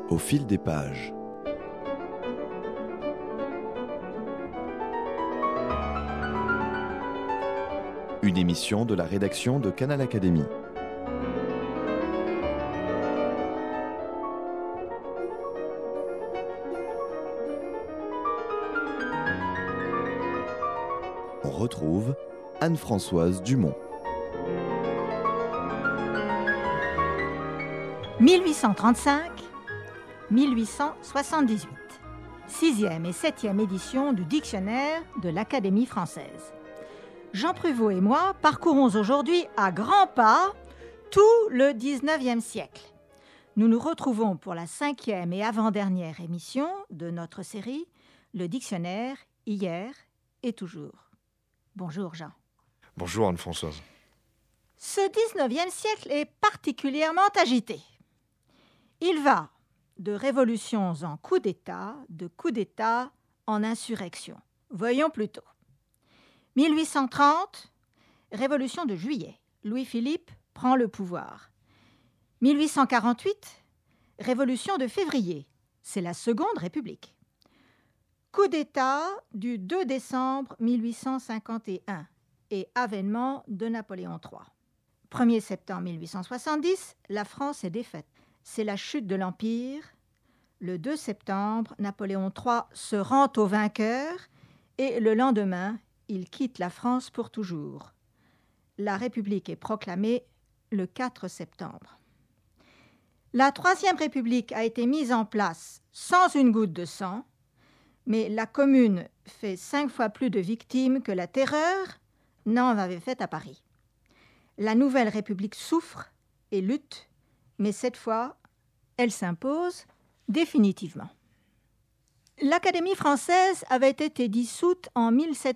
Au fil des pages. Une émission de la rédaction de Canal Académie. On retrouve Anne-Françoise Dumont. 1835-1878, 6e et 7e édition du dictionnaire de l'Académie française. Jean Pruvot et moi parcourons aujourd'hui à grands pas tout le 19e siècle. Nous nous retrouvons pour la 5e et avant-dernière émission de notre série, le dictionnaire hier et toujours. Bonjour Jean. Bonjour Anne-Françoise. Ce 19e siècle est particulièrement agité. Il va de révolutions en coup d'État, de coup d'État en insurrection. Voyons plutôt. 1830, révolution de juillet. Louis-Philippe prend le pouvoir. 1848, révolution de février. C'est la Seconde République. Coup d'État du 2 décembre 1851 et avènement de Napoléon III. 1er septembre 1870, la France est défaite. C'est la chute de l'Empire. Le 2 septembre, Napoléon III se rend au vainqueur et le lendemain, il quitte la France pour toujours. La République est proclamée le 4 septembre. La Troisième République a été mise en place sans une goutte de sang, mais la Commune fait 5 fois plus de victimes que la Terreur n'en avait fait à Paris. La Nouvelle République souffre et lutte, mais cette fois, elle s'impose définitivement. L'Académie française avait été dissoute en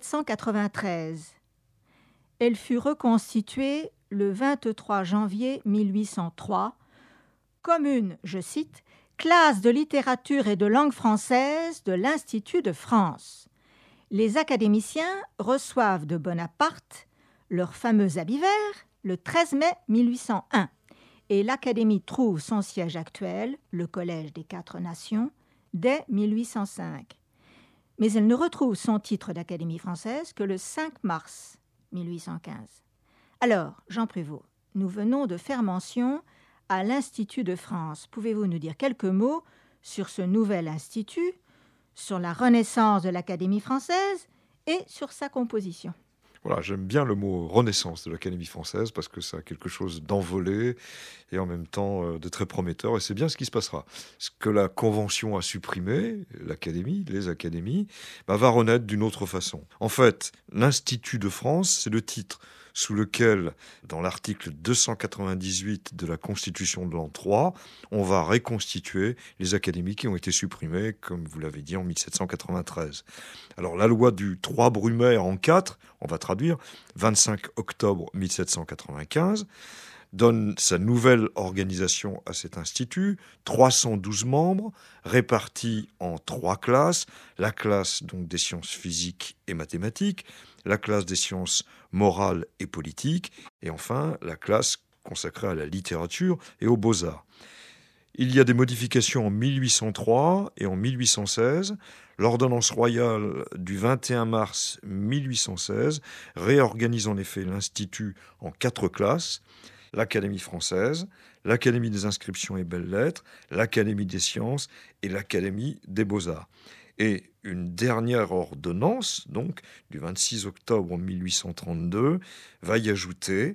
1793. Elle fut reconstituée le 23 janvier 1803 comme une, je cite, « classe de littérature et de langue française de l'Institut de France ». Les académiciens reçoivent de Bonaparte leur fameux habit vert le 13 mai 1801. Et l'Académie trouve son siège actuel, le Collège des Quatre Nations, dès 1805. Mais elle ne retrouve son titre d'Académie française que le 5 mars 1815. Alors, Jean Pruvot, nous venons de faire mention à l'Institut de France. Pouvez-vous nous dire quelques mots sur ce nouvel institut, sur la renaissance de l'Académie française et sur sa composition ? Voilà, j'aime bien le mot renaissance de l'Académie française parce que ça a quelque chose d'envolé et en même temps de très prometteur. Et c'est bien ce qui se passera. Ce que la Convention a supprimé, l'Académie, les académies, va renaître d'une autre façon. En fait, l'Institut de France, c'est le titre sous lequel, dans l'article 298 de la Constitution de l'an 3, on va reconstituer les académies qui ont été supprimées, comme vous l'avez dit, en 1793. Alors la loi du 3 Brumaire en 4, on va traduire, 25 octobre 1795, donne sa nouvelle organisation à cet institut, 312 membres, répartis en 3 classes, la classe donc des sciences physiques et mathématiques, la classe des sciences morales et politiques, et enfin la classe consacrée à la littérature et aux beaux-arts. Il y a des modifications en 1803 et en 1816. L'ordonnance royale du 21 mars 1816 réorganise en effet l'Institut en 4 classes, l'Académie française, l'Académie des inscriptions et belles-lettres, l'Académie des sciences et l'Académie des beaux-arts. Et une dernière ordonnance, donc du 26 octobre 1832, va y ajouter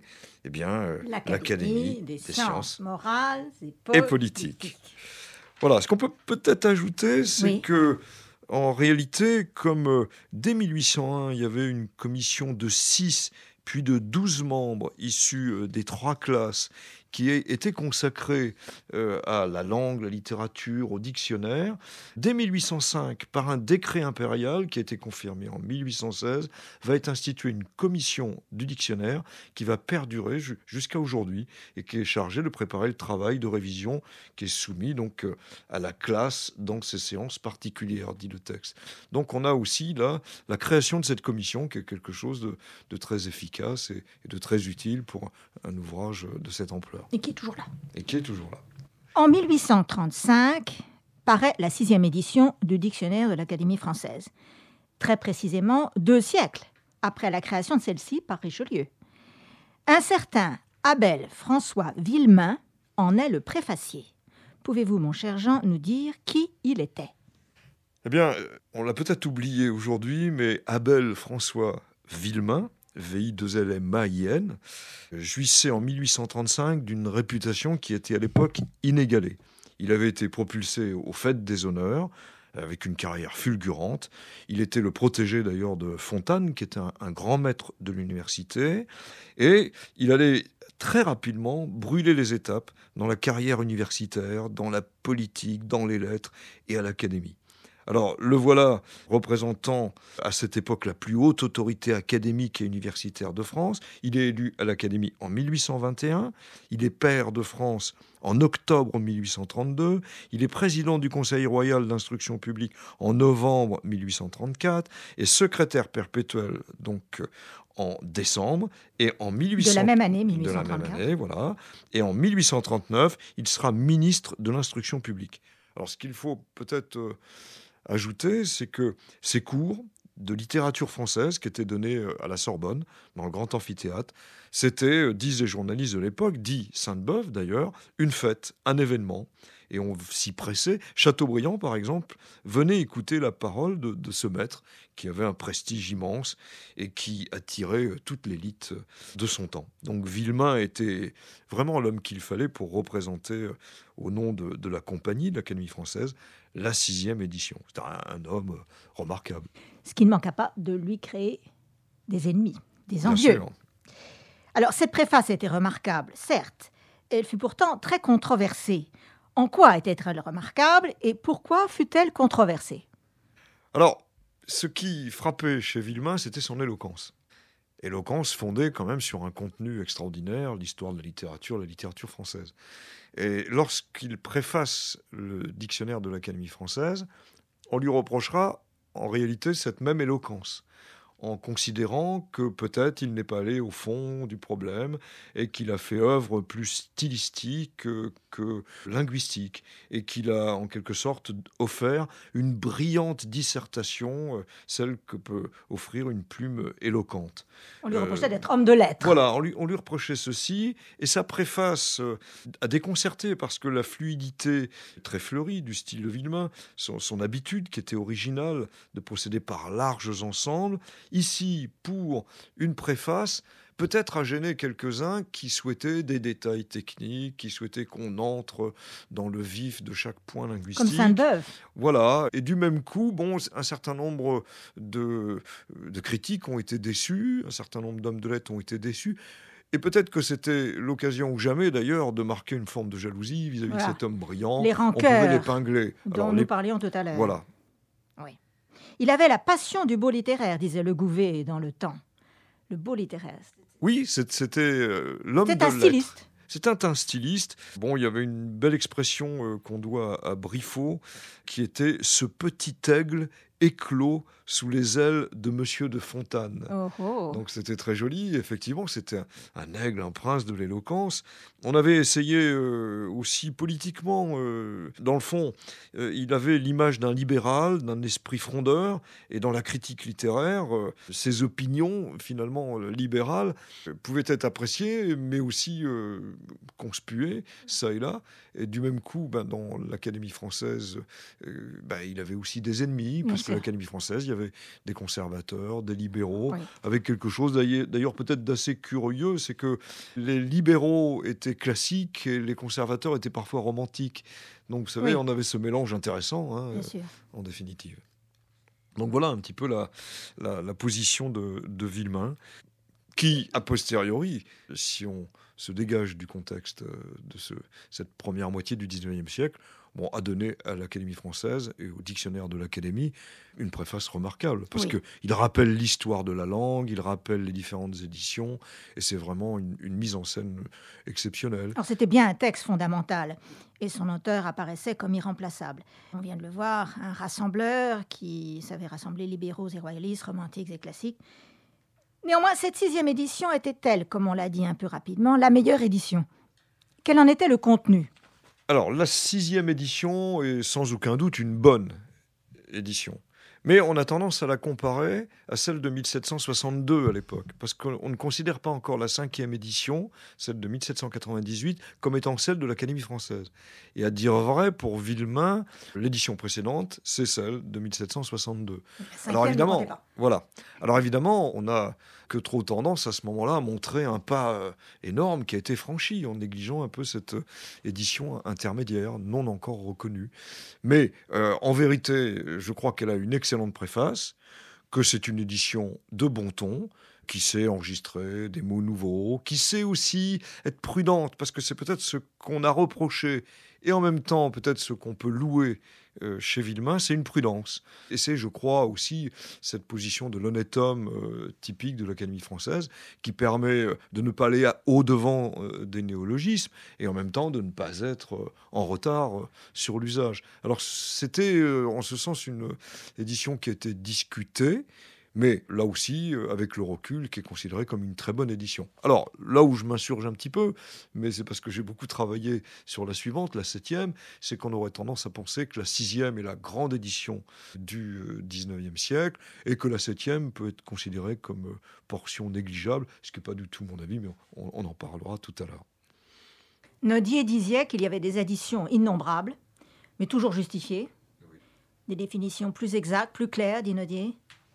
l'Académie des sciences morales et politiques. Voilà, ce qu'on peut peut-être ajouter, c'est que en réalité, comme dès 1801, il y avait une commission de 6 puis de 12 membres issus des 3 classes qui étaient consacrés à la langue, la littérature, au dictionnaire. Dès 1805, par un décret impérial qui a été confirmé en 1816, va être instituée une commission du dictionnaire qui va perdurer jusqu'à aujourd'hui et qui est chargée de préparer le travail de révision qui est soumis donc à la classe dans ces séances particulières, dit le texte. Donc on a aussi là la création de cette commission qui est quelque chose de très efficace et de très utile pour un ouvrage de cette ampleur. Et qui est toujours là. Et qui est toujours là. En 1835, paraît la 6e édition du dictionnaire de l'Académie française. Très précisément 2 siècles après la création de celle-ci par Richelieu. Un certain Abel François Villemain en est le préfacier. Pouvez-vous, mon cher Jean, nous dire qui il était ? Eh bien, on l'a peut-être oublié aujourd'hui, mais Abel François Villemain, V-I-2-L-M-A-I-N, jouissait en 1835 d'une réputation qui était à l'époque inégalée. Il avait été propulsé aux fêtes des honneurs, avec une carrière fulgurante. Il était le protégé d'ailleurs de Fontane, qui était un grand maître de l'université, et il allait très rapidement brûler les étapes dans la carrière universitaire, dans la politique, dans les lettres et à l'académie. Alors, le voilà représentant à cette époque la plus haute autorité académique et universitaire de France. Il est élu à l'Académie en 1821. Il est pair de France en octobre 1832. Il est président du Conseil royal d'instruction publique en novembre 1834 et secrétaire perpétuel donc en décembre. Et en 1800... De la même année, 1834. De la même année, voilà. Et en 1839, il sera ministre de l'instruction publique. Alors, ce qu'il faut peut-être ajouter, c'est que ces cours de littérature française qui étaient donnés à la Sorbonne, dans le grand amphithéâtre, c'était, disent les journalistes de l'époque, dit Sainte-Beuve d'ailleurs, une fête, un événement. Et on s'y pressait. Chateaubriand, par exemple, venait écouter la parole de ce maître qui avait un prestige immense et qui attirait toute l'élite de son temps. Donc Villemain était vraiment l'homme qu'il fallait pour représenter, au nom de la compagnie de l'Académie française, la 6e édition. C'était un homme remarquable. Ce qui ne manqua pas de lui créer des ennemis, des Bien envieux. sûr. Alors, cette préface était remarquable, certes. Elle fut pourtant très controversée. En quoi était-elle remarquable et pourquoi fut-elle controversée ? Alors, ce qui frappait chez Villemain, c'était son éloquence. Éloquence fondée quand même sur un contenu extraordinaire, l'histoire de la littérature française. Et lorsqu'il préface le dictionnaire de l'Académie française, on lui reprochera en réalité cette même éloquence, en considérant que peut-être il n'est pas allé au fond du problème et qu'il a fait œuvre plus stylistique que linguistique et qu'il a en quelque sorte offert une brillante dissertation, celle que peut offrir une plume éloquente. On lui reprochait d'être homme de lettres. Voilà, on lui reprochait ceci, et sa préface a déconcerté parce que la fluidité très fleurie du style de Villemain, son habitude qui était originale de procéder par larges ensembles, ici, pour une préface, peut-être a gêné quelques-uns qui souhaitaient des détails techniques, qui souhaitaient qu'on entre dans le vif de chaque point linguistique. Comme Sainte-Beuve. Voilà, et du même coup, un certain nombre de critiques ont été déçus, un certain nombre d'hommes de lettres ont été déçus. Et peut-être que c'était l'occasion ou jamais, d'ailleurs, de marquer une forme de jalousie vis-à-vis de cet homme brillant. Les rancœurs on pouvait l'épingler. dont nous parlions tout à l'heure. Voilà. Oui. Il avait la passion du beau littéraire, disait Le Gouvet dans Le Temps. Le beau littéraire. Oui, c'était l'homme de C'était un lettres. styliste. C'était un styliste. Il y avait une belle expression qu'on doit à Briffaut, qui était « ce petit aigle éclos sous les ailes de Monsieur de Fontane ». Oh oh. Donc c'était très joli. Effectivement, c'était un aigle, un prince de l'éloquence. On avait essayé aussi politiquement, dans le fond, il avait l'image d'un libéral, d'un esprit frondeur, et dans la critique littéraire, ses opinions, finalement libérales, pouvaient être appréciées, mais aussi conspuées, ça et là. Et du même coup, dans l'Académie française, il avait aussi des ennemis, parce que l'Académie française, il y avait des conservateurs, des libéraux, Oui. avec quelque chose d'ailleurs peut-être d'assez curieux, c'est que les libéraux étaient classiques et les conservateurs étaient parfois romantiques. Donc vous savez, on avait ce mélange intéressant, Bien sûr. en définitive. Donc voilà un petit peu la position de Villemain, qui, a posteriori, si on se dégage du contexte de cette première moitié du XIXe siècle, a donné à l'Académie française et au dictionnaire de l'Académie une préface remarquable, parce qu'il rappelle l'histoire de la langue, il rappelle les différentes éditions, et c'est vraiment une mise en scène exceptionnelle. Alors c'était bien un texte fondamental, et son auteur apparaissait comme irremplaçable. On vient de le voir, un rassembleur qui savait rassembler libéraux et royalistes, romantiques et classiques. Néanmoins, cette 6e édition était-elle, comme on l'a dit un peu rapidement, la meilleure édition ? Quel en était le contenu ? Alors, la 6e édition est sans aucun doute une bonne édition. Mais on a tendance à la comparer à celle de 1762 à l'époque, parce qu'on ne considère pas encore la 5e édition, celle de 1798, comme étant celle de l'Académie française. Et à dire vrai, pour Villemain, l'édition précédente, c'est celle de 1762. Alors évidemment, voilà. Alors évidemment, on n'a que trop tendance à ce moment-là à montrer un pas énorme qui a été franchi en négligeant un peu cette édition intermédiaire, non encore reconnue. Mais en vérité, je crois qu'elle a une excellente préface, que c'est une édition de bon ton, qui sait enregistrer des mots nouveaux, qui sait aussi être prudente, parce que c'est peut-être ce qu'on a reproché, et en même temps peut-être ce qu'on peut louer chez Villemain, c'est une prudence. Et c'est, je crois, aussi cette position de l'honnête homme typique de l'Académie française, qui permet de ne pas aller au-devant des néologismes, et en même temps de ne pas être en retard sur l'usage. Alors c'était en ce sens une édition qui a été discutée, mais là aussi, avec le recul, qui est considéré comme une très bonne édition. Alors, là où je m'insurge un petit peu, mais c'est parce que j'ai beaucoup travaillé sur la suivante, la 7e, c'est qu'on aurait tendance à penser que la 6e est la grande édition du 19e siècle, et que la 7e peut être considérée comme portion négligeable, ce qui n'est pas du tout mon avis, mais on en parlera tout à l'heure. Nodier disait qu'il y avait des éditions innombrables, mais toujours justifiées, des définitions plus exactes, plus claires, dit Nodier,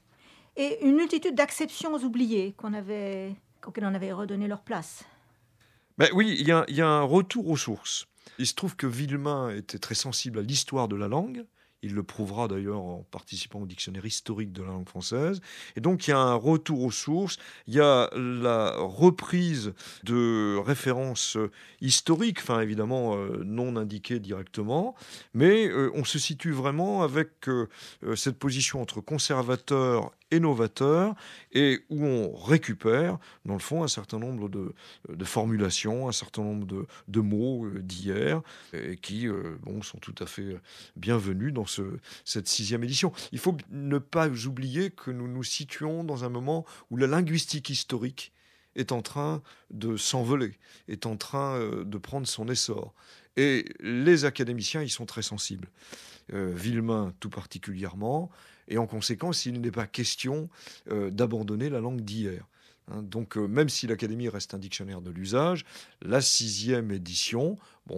et une multitude d'acceptions oubliées auxquelles on avait redonné leur place. Ben oui, il y a un retour aux sources. Il se trouve que Villemain était très sensible à l'histoire de la langue. Il le prouvera d'ailleurs en participant au dictionnaire historique de la langue française. Et donc il y a un retour aux sources, il y a la reprise de références historiques, enfin évidemment non indiquées directement, mais on se situe vraiment avec cette position entre conservateur et novateur, et où on récupère, dans le fond, un certain nombre de formulations, un certain nombre de mots d'hier, et qui sont tout à fait bienvenus dans cette 6e édition. Il faut ne pas oublier que nous nous situons dans un moment où la linguistique historique est en train de s'envoler, est en train de prendre son essor. Et les académiciens y sont très sensibles. Villemain tout particulièrement, et en conséquence, il n'est pas question d'abandonner la langue d'hier. Donc, même si l'Académie reste un dictionnaire de l'usage, la 6e édition,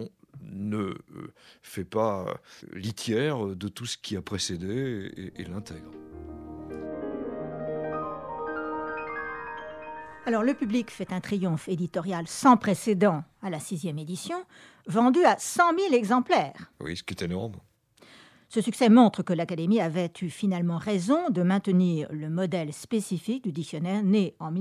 ne fait pas litière de tout ce qui a précédé et l'intègre. Alors, le public fait un triomphe éditorial sans précédent à la 6e édition, vendu à 100 000 exemplaires. Oui, ce qui est énorme. Ce succès montre que l'Académie avait eu finalement raison de maintenir le modèle spécifique du dictionnaire né en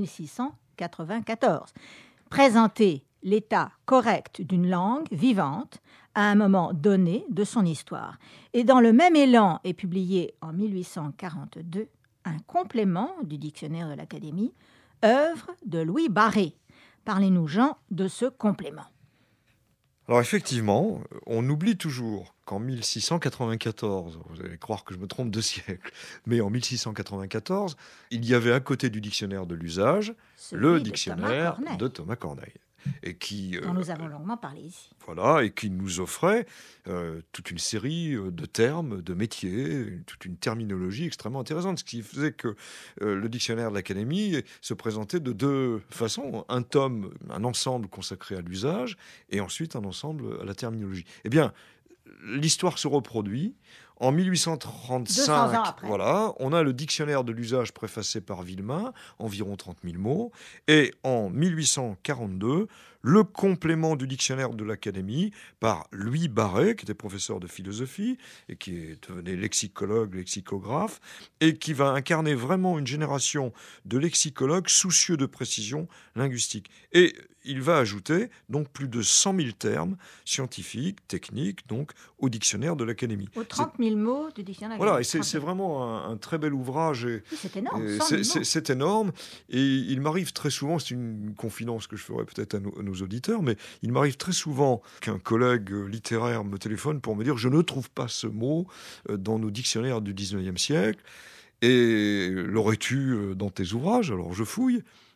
1694. Présenter l'état correct d'une langue vivante à un moment donné de son histoire. Et dans le même élan est publié en 1842 un complément du dictionnaire de l'Académie, œuvre de Louis Barré. Parlez-nous, Jean, de ce complément. Alors effectivement, on oublie toujours qu'en 1694, vous allez croire que je me trompe de siècle, mais en 1694, il y avait à côté du dictionnaire de l'usage le dictionnaire de Thomas Corneille. Et dont nous avons longuement parlé ici. Voilà, et qui nous offrait toute une série de termes, de métiers, toute une terminologie extrêmement intéressante, ce qui faisait que le dictionnaire de l'Académie se présentait de deux façons. Un tome, un ensemble consacré à l'usage, et ensuite un ensemble à la terminologie. Eh bien, l'histoire se reproduit. En 1835, voilà, on a le dictionnaire de l'usage préfacé par Villemain, environ 30 000 mots. Et en 1842, le complément du dictionnaire de l'Académie par Louis Barré, qui était professeur de philosophie et qui est devenu lexicologue, lexicographe, et qui va incarner vraiment une génération de lexicologues soucieux de précision linguistique. Et il va ajouter donc plus de 100 000 termes scientifiques, techniques, donc au dictionnaire de l'Académie. Aux 30 000 mots du dictionnaire. Voilà, et c'est vraiment un très bel ouvrage. Et, oui, c'est énorme. C'est énorme. Et il m'arrive très souvent, c'est une confidence que je ferai peut-être à nos auditeurs, mais il m'arrive très souvent qu'un collègue littéraire me téléphone pour me dire « Je ne trouve pas ce mot dans nos dictionnaires du 19e siècle. Et l'aurais-tu dans tes ouvrages ?» Alors je fouille.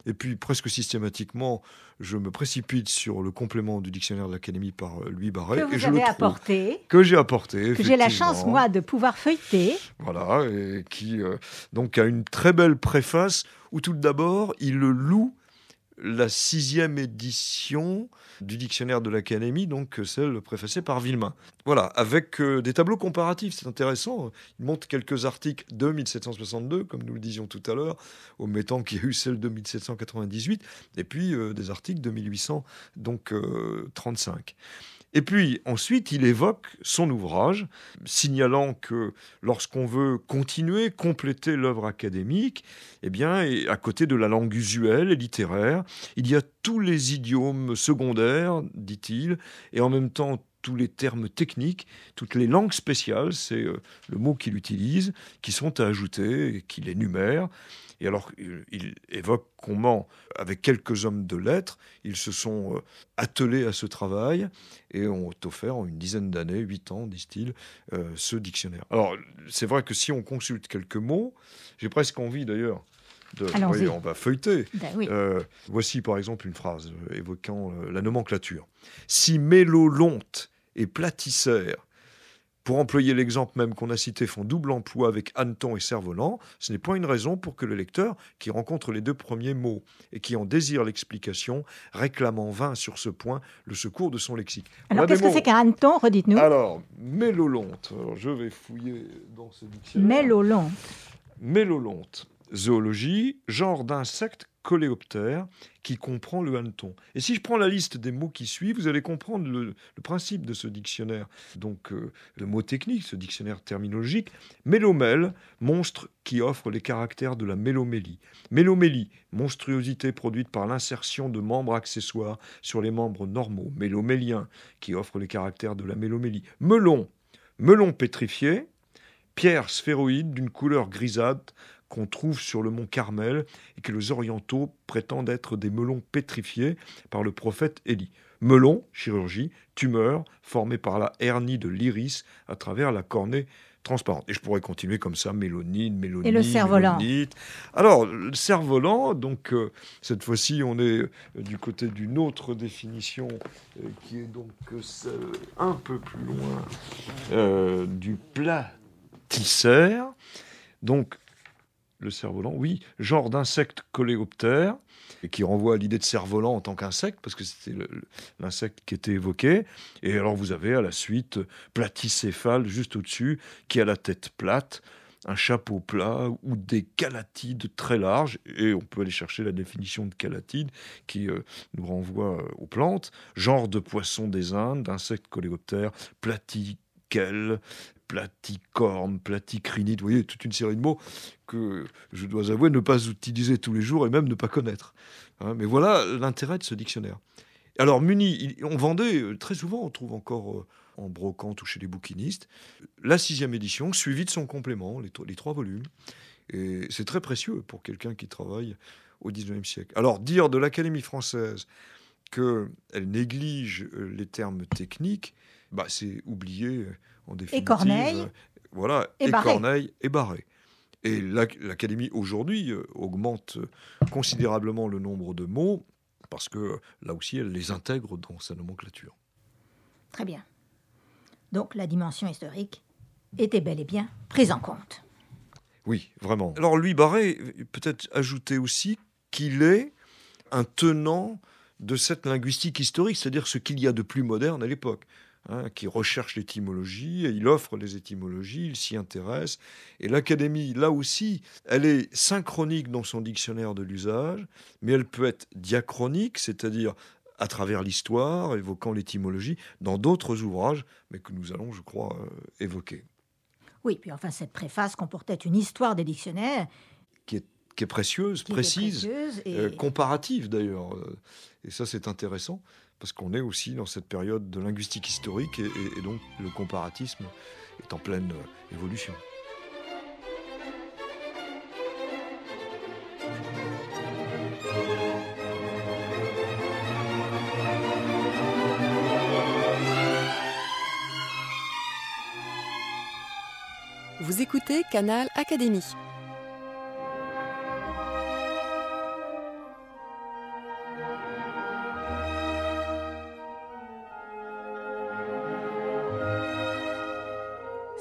Et puis, presque systématiquement, je me précipite sur le complément du dictionnaire de l'Académie par Louis Barré. Que vous avez apporté. Que j'ai apporté, que j'ai la chance, moi, de pouvoir feuilleter. Voilà, et qui donc a une très belle préface où tout d'abord, il loue la 6e édition du dictionnaire de l'Académie, donc celle préfacée par Villemain. Voilà, avec des tableaux comparatifs, c'est intéressant. Il montre quelques articles de 1762, comme nous le disions tout à l'heure, omettant qu'il y a eu celle de 1798, et puis des articles de 1835. Et puis ensuite, il évoque son ouvrage, signalant que lorsqu'on veut continuer, compléter l'œuvre académique, eh bien, et à côté de la langue usuelle et littéraire, il y a tous les idiomes secondaires, dit-il, et en même temps tous les termes techniques, toutes les langues spéciales, c'est le mot qu'il utilise, qui sont à ajouter et qu'il énumère. Et alors, il évoque comment, avec quelques hommes de lettres, ils se sont attelés à ce travail et ont offert en une dizaine d'années, 8 ans, disent-ils, ce dictionnaire. Alors, c'est vrai que si on consulte quelques mots, j'ai presque envie d'ailleurs oui, on va feuilleter. Ben oui. Voici par exemple une phrase évoquant la nomenclature. Si mélolonte et platissère, pour employer l'exemple même qu'on a cité, font double emploi avec hanneton et cerf-volant, ce n'est point une raison pour que le lecteur, qui rencontre les deux premiers mots et qui en désire l'explication, réclame en vain sur ce point le secours de son lexique. Alors, qu'est-ce que c'est qu'un hanneton ? Redites-nous. Alors, mélolonte. Alors, je vais fouiller dans ce dictionnaire. Mélolonte. Mélolonte. Zoologie, genre d'insecte coléoptère qui comprend le hanneton. Et si je prends la liste des mots qui suivent, vous allez comprendre le principe de ce dictionnaire. Donc, le mot technique, ce dictionnaire terminologique. Mélomèle, monstre qui offre les caractères de la mélomélie. Mélomélie, monstruosité produite par l'insertion de membres accessoires sur les membres normaux. Mélomélien, qui offre les caractères de la mélomélie. Melon, melon pétrifié, pierre sphéroïde d'une couleur grisâtre, qu'on trouve sur le mont Carmel et que les orientaux prétendent être des melons pétrifiés par le prophète Élie. Melon, chirurgie, tumeur formée par la hernie de l'iris à travers la cornée transparente. Et je pourrais continuer comme ça, mélanine, mélonie, et le cerf-volant. mélonite. Alors, le cerf-volant, donc cette fois-ci, on est du côté d'une autre définition qui est donc celle un peu plus loin du platycère. Donc, le cerf-volant, oui, genre d'insecte coléoptère, et qui renvoie à l'idée de cerf-volant en tant qu'insecte, parce que c'était l'insecte qui était évoqué. Et alors vous avez à la suite platycéphale, juste au-dessus, qui a la tête plate, un chapeau plat ou des calatides très larges. Et on peut aller chercher la définition de calatide qui nous renvoie aux plantes. Genre de poisson des Indes, d'insecte coléoptère, platyquel, platycorne, platycrinite, vous voyez, toute une série de mots que je dois avouer ne pas utiliser tous les jours et même ne pas connaître. Mais voilà l'intérêt de ce dictionnaire. Alors, muni, on vendait, très souvent, on trouve encore en brocante ou chez les bouquinistes, la 6e édition, suivie de son complément, les 3 volumes. Et c'est très précieux pour quelqu'un qui travaille au XIXe siècle. Alors, dire de l'Académie française qu'elle néglige les termes techniques, c'est oublier en définitive. Et Corneille. Voilà, et Corneille et Barré. Et l'Académie aujourd'hui augmente considérablement le nombre de mots parce que là aussi elle les intègre dans sa nomenclature. Très bien. Donc la dimension historique était bel et bien prise en compte. Oui, vraiment. Alors Louis Barré, peut-être ajouter aussi qu'il est un tenant de cette linguistique historique, c'est-à-dire ce qu'il y a de plus moderne à l'époque. Qui recherche l'étymologie, et il offre les étymologies, il s'y intéresse. Et l'Académie, là aussi, elle est synchronique dans son dictionnaire de l'usage, mais elle peut être diachronique, c'est-à-dire à travers l'histoire, évoquant l'étymologie, dans d'autres ouvrages, mais que nous allons, je crois, évoquer. Oui, puis enfin, cette préface comportait une histoire des dictionnaires qui est précieuse, précise, et comparative d'ailleurs. Et ça, c'est intéressant. Parce qu'on est aussi dans cette période de linguistique historique et donc le comparatisme est en pleine évolution. Vous écoutez Canal Académie.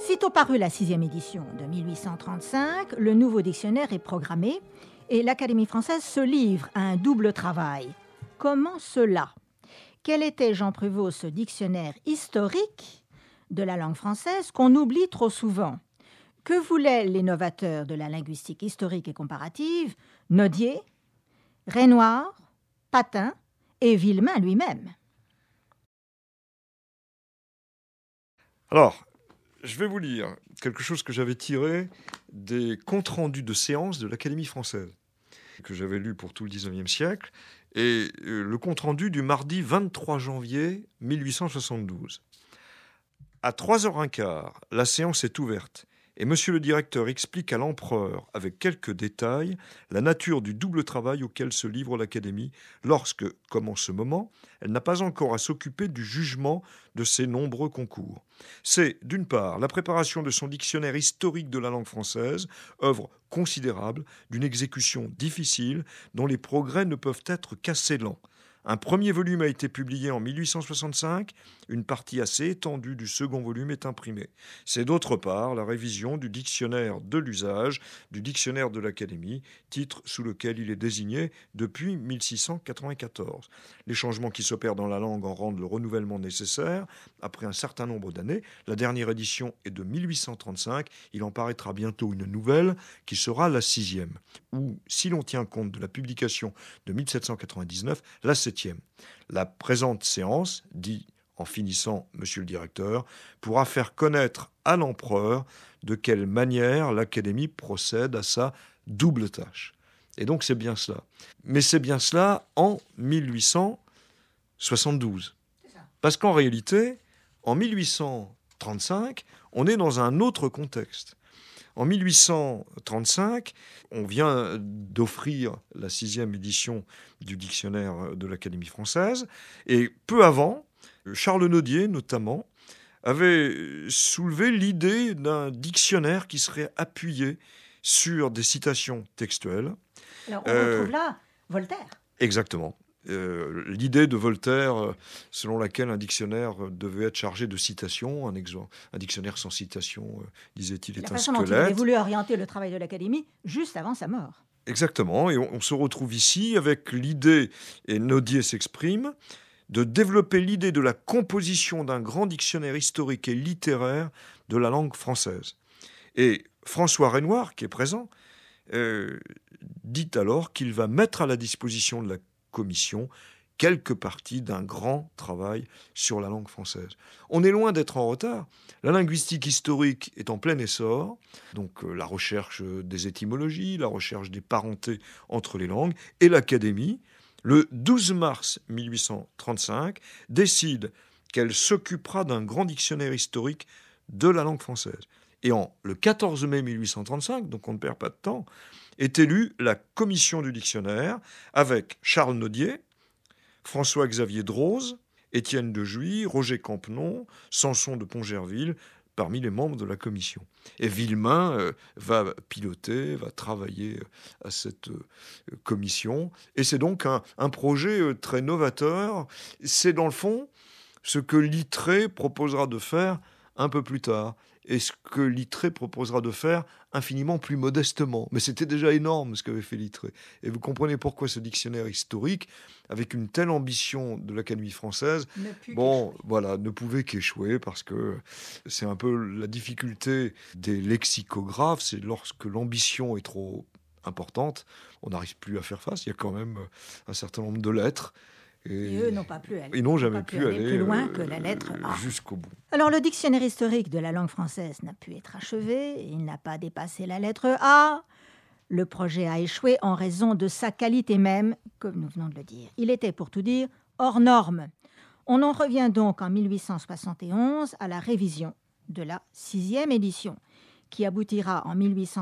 Sitôt paru la 6e édition de 1835, le nouveau dictionnaire est programmé et l'Académie française se livre à un double travail. Comment cela ? Quel était, Jean Prévost, ce dictionnaire historique de la langue française qu'on oublie trop souvent ? Que voulaient les novateurs de la linguistique historique et comparative, Nodier, Renoir, Patin et Villemain lui-même ? Alors, je vais vous lire quelque chose que j'avais tiré des comptes rendus de séances de l'Académie française, que j'avais lu pour tout le XIXe siècle, et le compte rendu du mardi 23 janvier 1872. À 3h15, la séance est ouverte et monsieur le directeur explique à l'empereur, avec quelques détails, la nature du double travail auquel se livre l'Académie lorsque, comme en ce moment, elle n'a pas encore à s'occuper du jugement de ses nombreux concours. C'est, d'une part, la préparation de son dictionnaire historique de la langue française, œuvre considérable, d'une exécution difficile, dont les progrès ne peuvent être qu'assez lents. Un premier volume a été publié en 1865, une partie assez étendue du second volume est imprimée. C'est d'autre part la révision du dictionnaire de l'usage, du dictionnaire de l'Académie, titre sous lequel il est désigné depuis 1694. Les changements qui s'opèrent dans la langue en rendent le renouvellement nécessaire. Après un certain nombre d'années, la dernière édition est de 1835, il en paraîtra bientôt une nouvelle qui sera la 6e, ou, si l'on tient compte de la publication de 1799, la 7e. La présente séance, dit en finissant monsieur le directeur, pourra faire connaître à l'empereur de quelle manière l'Académie procède à sa double tâche. Et donc c'est bien cela. Mais c'est bien cela en 1872. Parce qu'en réalité, en 1835, on est dans un autre contexte. En 1835, on vient d'offrir la 6e édition du dictionnaire de l'Académie française. Et peu avant, Charles Nodier, notamment, avait soulevé l'idée d'un dictionnaire qui serait appuyé sur des citations textuelles. Alors, on retrouve là Voltaire. Exactement. L'idée de Voltaire, selon laquelle un dictionnaire devait être chargé de citations, un dictionnaire sans citation, disait-il, est un squelette. La façon dont il avait voulu orienter le travail de l'Académie juste avant sa mort. Exactement, et on se retrouve ici avec l'idée, et Nodier s'exprime, de développer l'idée de la composition d'un grand dictionnaire historique et littéraire de la langue française. Et François Renoir, qui est présent, dit alors qu'il va mettre à la disposition de la Commission quelques parties d'un grand travail sur la langue française. On est loin d'être en retard. La linguistique historique est en plein essor, donc la recherche des étymologies, la recherche des parentés entre les langues, et l'Académie, le 12 mars 1835, décide qu'elle s'occupera d'un grand dictionnaire historique de la langue française. Et le 14 mai 1835, donc on ne perd pas de temps, est élue la commission du dictionnaire avec Charles Nodier, François-Xavier Droz, Étienne de Jouy, Roger Campenon, Samson de Pont-Gerville, parmi les membres de la commission. Et Villemain va piloter, va travailler à cette commission. Et c'est donc un projet très novateur. C'est dans le fond ce que Littré proposera de faire un peu plus tard. Et ce que Littré proposera de faire infiniment plus modestement. Mais c'était déjà énorme ce qu'avait fait Littré. Et vous comprenez pourquoi ce dictionnaire historique, avec une telle ambition de l'Académie française, ne pouvait qu'échouer, parce que c'est un peu la difficulté des lexicographes, c'est lorsque l'ambition est trop importante, on n'arrive plus à faire face. Il y a quand même un certain nombre de lettres. Et eux n'ont pas pu aller. Ils n'ont jamais pu aller plus loin que la lettre A. Jusqu'au bout. Alors, le dictionnaire historique de la langue française n'a pu être achevé. Il n'a pas dépassé la lettre A. Le projet a échoué en raison de sa qualité même, comme nous venons de le dire. Il était, pour tout dire, hors norme. On en revient donc en 1871 à la révision de la 6e édition, qui aboutira en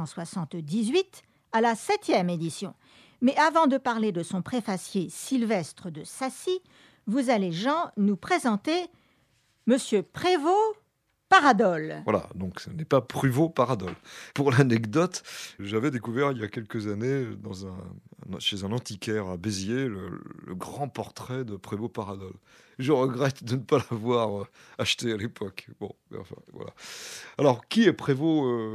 1878 à la 7e édition. Mais avant de parler de son préfacier Sylvestre de Sacy, vous allez, Jean, nous présenter Monsieur Prévost-Paradol. Voilà, donc ce n'est pas Pruvot-Paradol. Pour l'anecdote, j'avais découvert il y a quelques années chez un antiquaire à Béziers le grand portrait de Prévost-Paradol. Je regrette de ne pas l'avoir acheté à l'époque. Bon, enfin, voilà. Alors, qui est Prévost-Paradol ?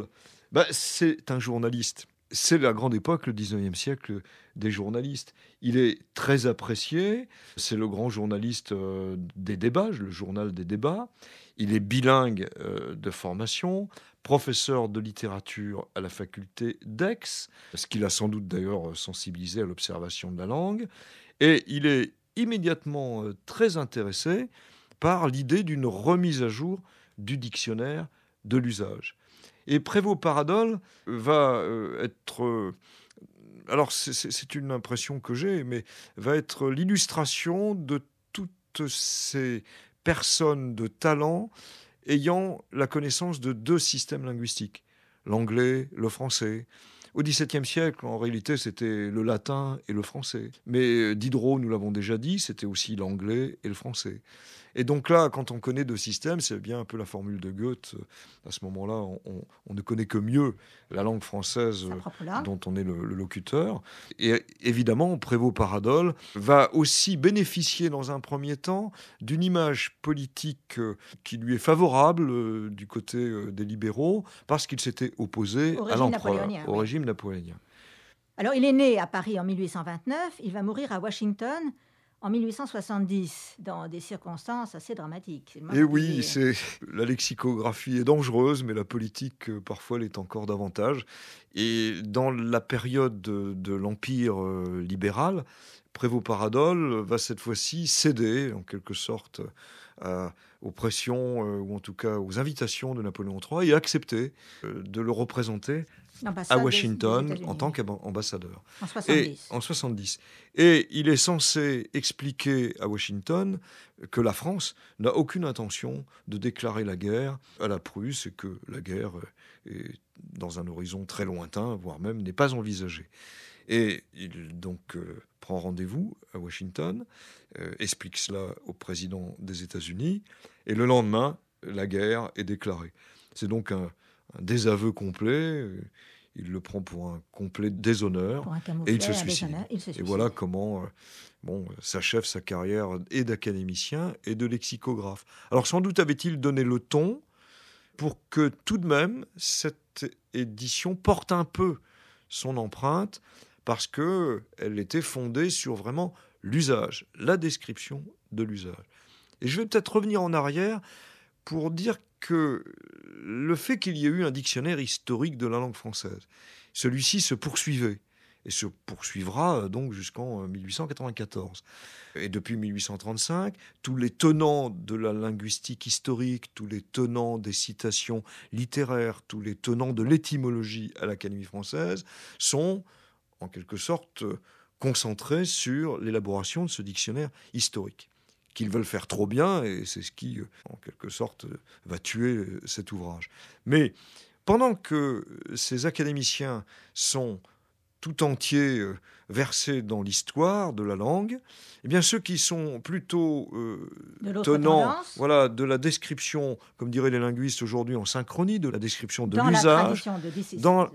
C'est un journaliste. C'est la grande époque, le 19e siècle, des journalistes. Il est très apprécié. C'est le grand journaliste des débats, le journal des débats. Il est bilingue de formation, professeur de littérature à la faculté d'Aix, ce qui l'a sans doute d'ailleurs sensibilisé à l'observation de la langue. Et il est immédiatement très intéressé par l'idée d'une remise à jour du dictionnaire de l'usage. Et Prévost-Paradol va être... alors, c'est une impression que j'ai, mais va être l'illustration de toutes ces personnes de talent ayant la connaissance de deux systèmes linguistiques, l'anglais, le français. Au XVIIe siècle, en réalité, c'était le latin et le français. Mais Diderot, nous l'avons déjà dit, c'était aussi l'anglais et le français. Et donc là, quand on connaît deux systèmes, c'est bien un peu la formule de Goethe. À ce moment-là, on ne connaît que mieux la langue française dont on est le locuteur. Et évidemment, Prévost-Paradol va aussi bénéficier dans un premier temps d'une image politique qui lui est favorable du côté des libéraux, parce qu'il s'était opposé à l'empereur, au régime napoléonien. Alors, il est né à Paris en 1829, il va mourir à Washington en 1870, dans des circonstances assez dramatiques. Et oui, la lexicographie est dangereuse, mais la politique, parfois, l'est encore davantage. Et dans la période de l'Empire libéral, Prévost-Paradol va cette fois-ci céder, en quelque sorte, aux pressions, ou en tout cas aux invitations de Napoléon III, et accepter de le représenter à Washington en tant qu'ambassadeur. En 70. En 70. Et il est censé expliquer à Washington que la France n'a aucune intention de déclarer la guerre à la Prusse et que la guerre est dans un horizon très lointain, voire même n'est pas envisagée. Et il donc prend rendez-vous à Washington, explique cela au président des États-Unis, et le lendemain, la guerre est déclarée. C'est donc un désaveu complet. Il le prend pour un complet déshonneur et il se suicide. Et voilà comment s'achève sa carrière et d'académicien et de lexicographe. Alors sans doute avait-il donné le ton pour que tout de même cette édition porte un peu son empreinte, parce qu'elle était fondée sur vraiment l'usage, la description de l'usage. Et je vais peut-être revenir en arrière pour dire que le fait qu'il y ait eu un dictionnaire historique de la langue française, celui-ci se poursuivait et se poursuivra donc jusqu'en 1894. Et depuis 1835, tous les tenants de la linguistique historique, tous les tenants des citations littéraires, tous les tenants de l'étymologie à l'Académie française sont, en quelque sorte, concentrés sur l'élaboration de ce dictionnaire historique, qu'ils veulent faire trop bien, et c'est ce qui, en quelque sorte, va tuer cet ouvrage. Mais pendant que ces académiciens sont tout entiers versés dans l'histoire de la langue, eh bien ceux qui sont plutôt tenants de la description, comme diraient les linguistes aujourd'hui, en synchronie, de la description de l'usage, de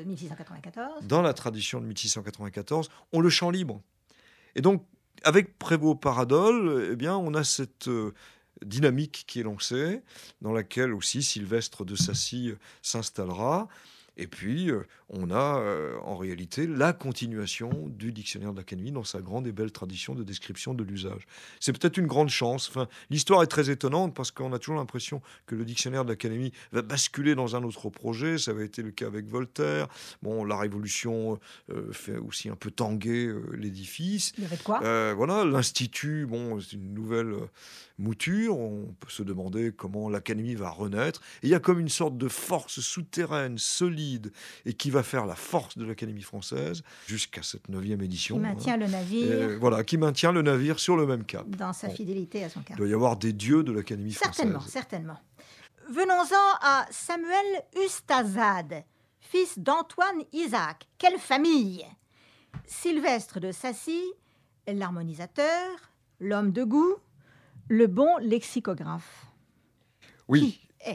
1694. Dans la tradition de 1694, ont le champ libre. Et donc, avec Prévost-Paradol, eh bien, on a cette dynamique qui est lancée, dans laquelle aussi Sylvestre de Sacy s'installera. Et puis, on a en réalité la continuation du dictionnaire de l'Académie dans sa grande et belle tradition de description de l'usage. C'est peut-être une grande chance. Enfin, l'histoire est très étonnante parce qu'on a toujours l'impression que le dictionnaire de l'Académie va basculer dans un autre projet. Ça avait été le cas avec Voltaire. Bon, la Révolution fait aussi un peu tanguer l'édifice. Il y avait de quoi voilà, l'Institut, c'est une nouvelle mouture. On peut se demander comment l'Académie va renaître. Et il y a comme une sorte de force souterraine, solide, et qui va faire la force de l'Académie française jusqu'à cette 9e édition. Qui maintient le navire. Qui maintient le navire sur le même cap. Dans sa fidélité à son cap. Il doit y avoir des dieux de l'Académie française. Certainement. Venons-en à Samuel Ustazade, fils d'Antoine Isaac. Quelle famille! Sylvestre de Sacy, l'harmonisateur, l'homme de goût, le bon lexicographe. Oui.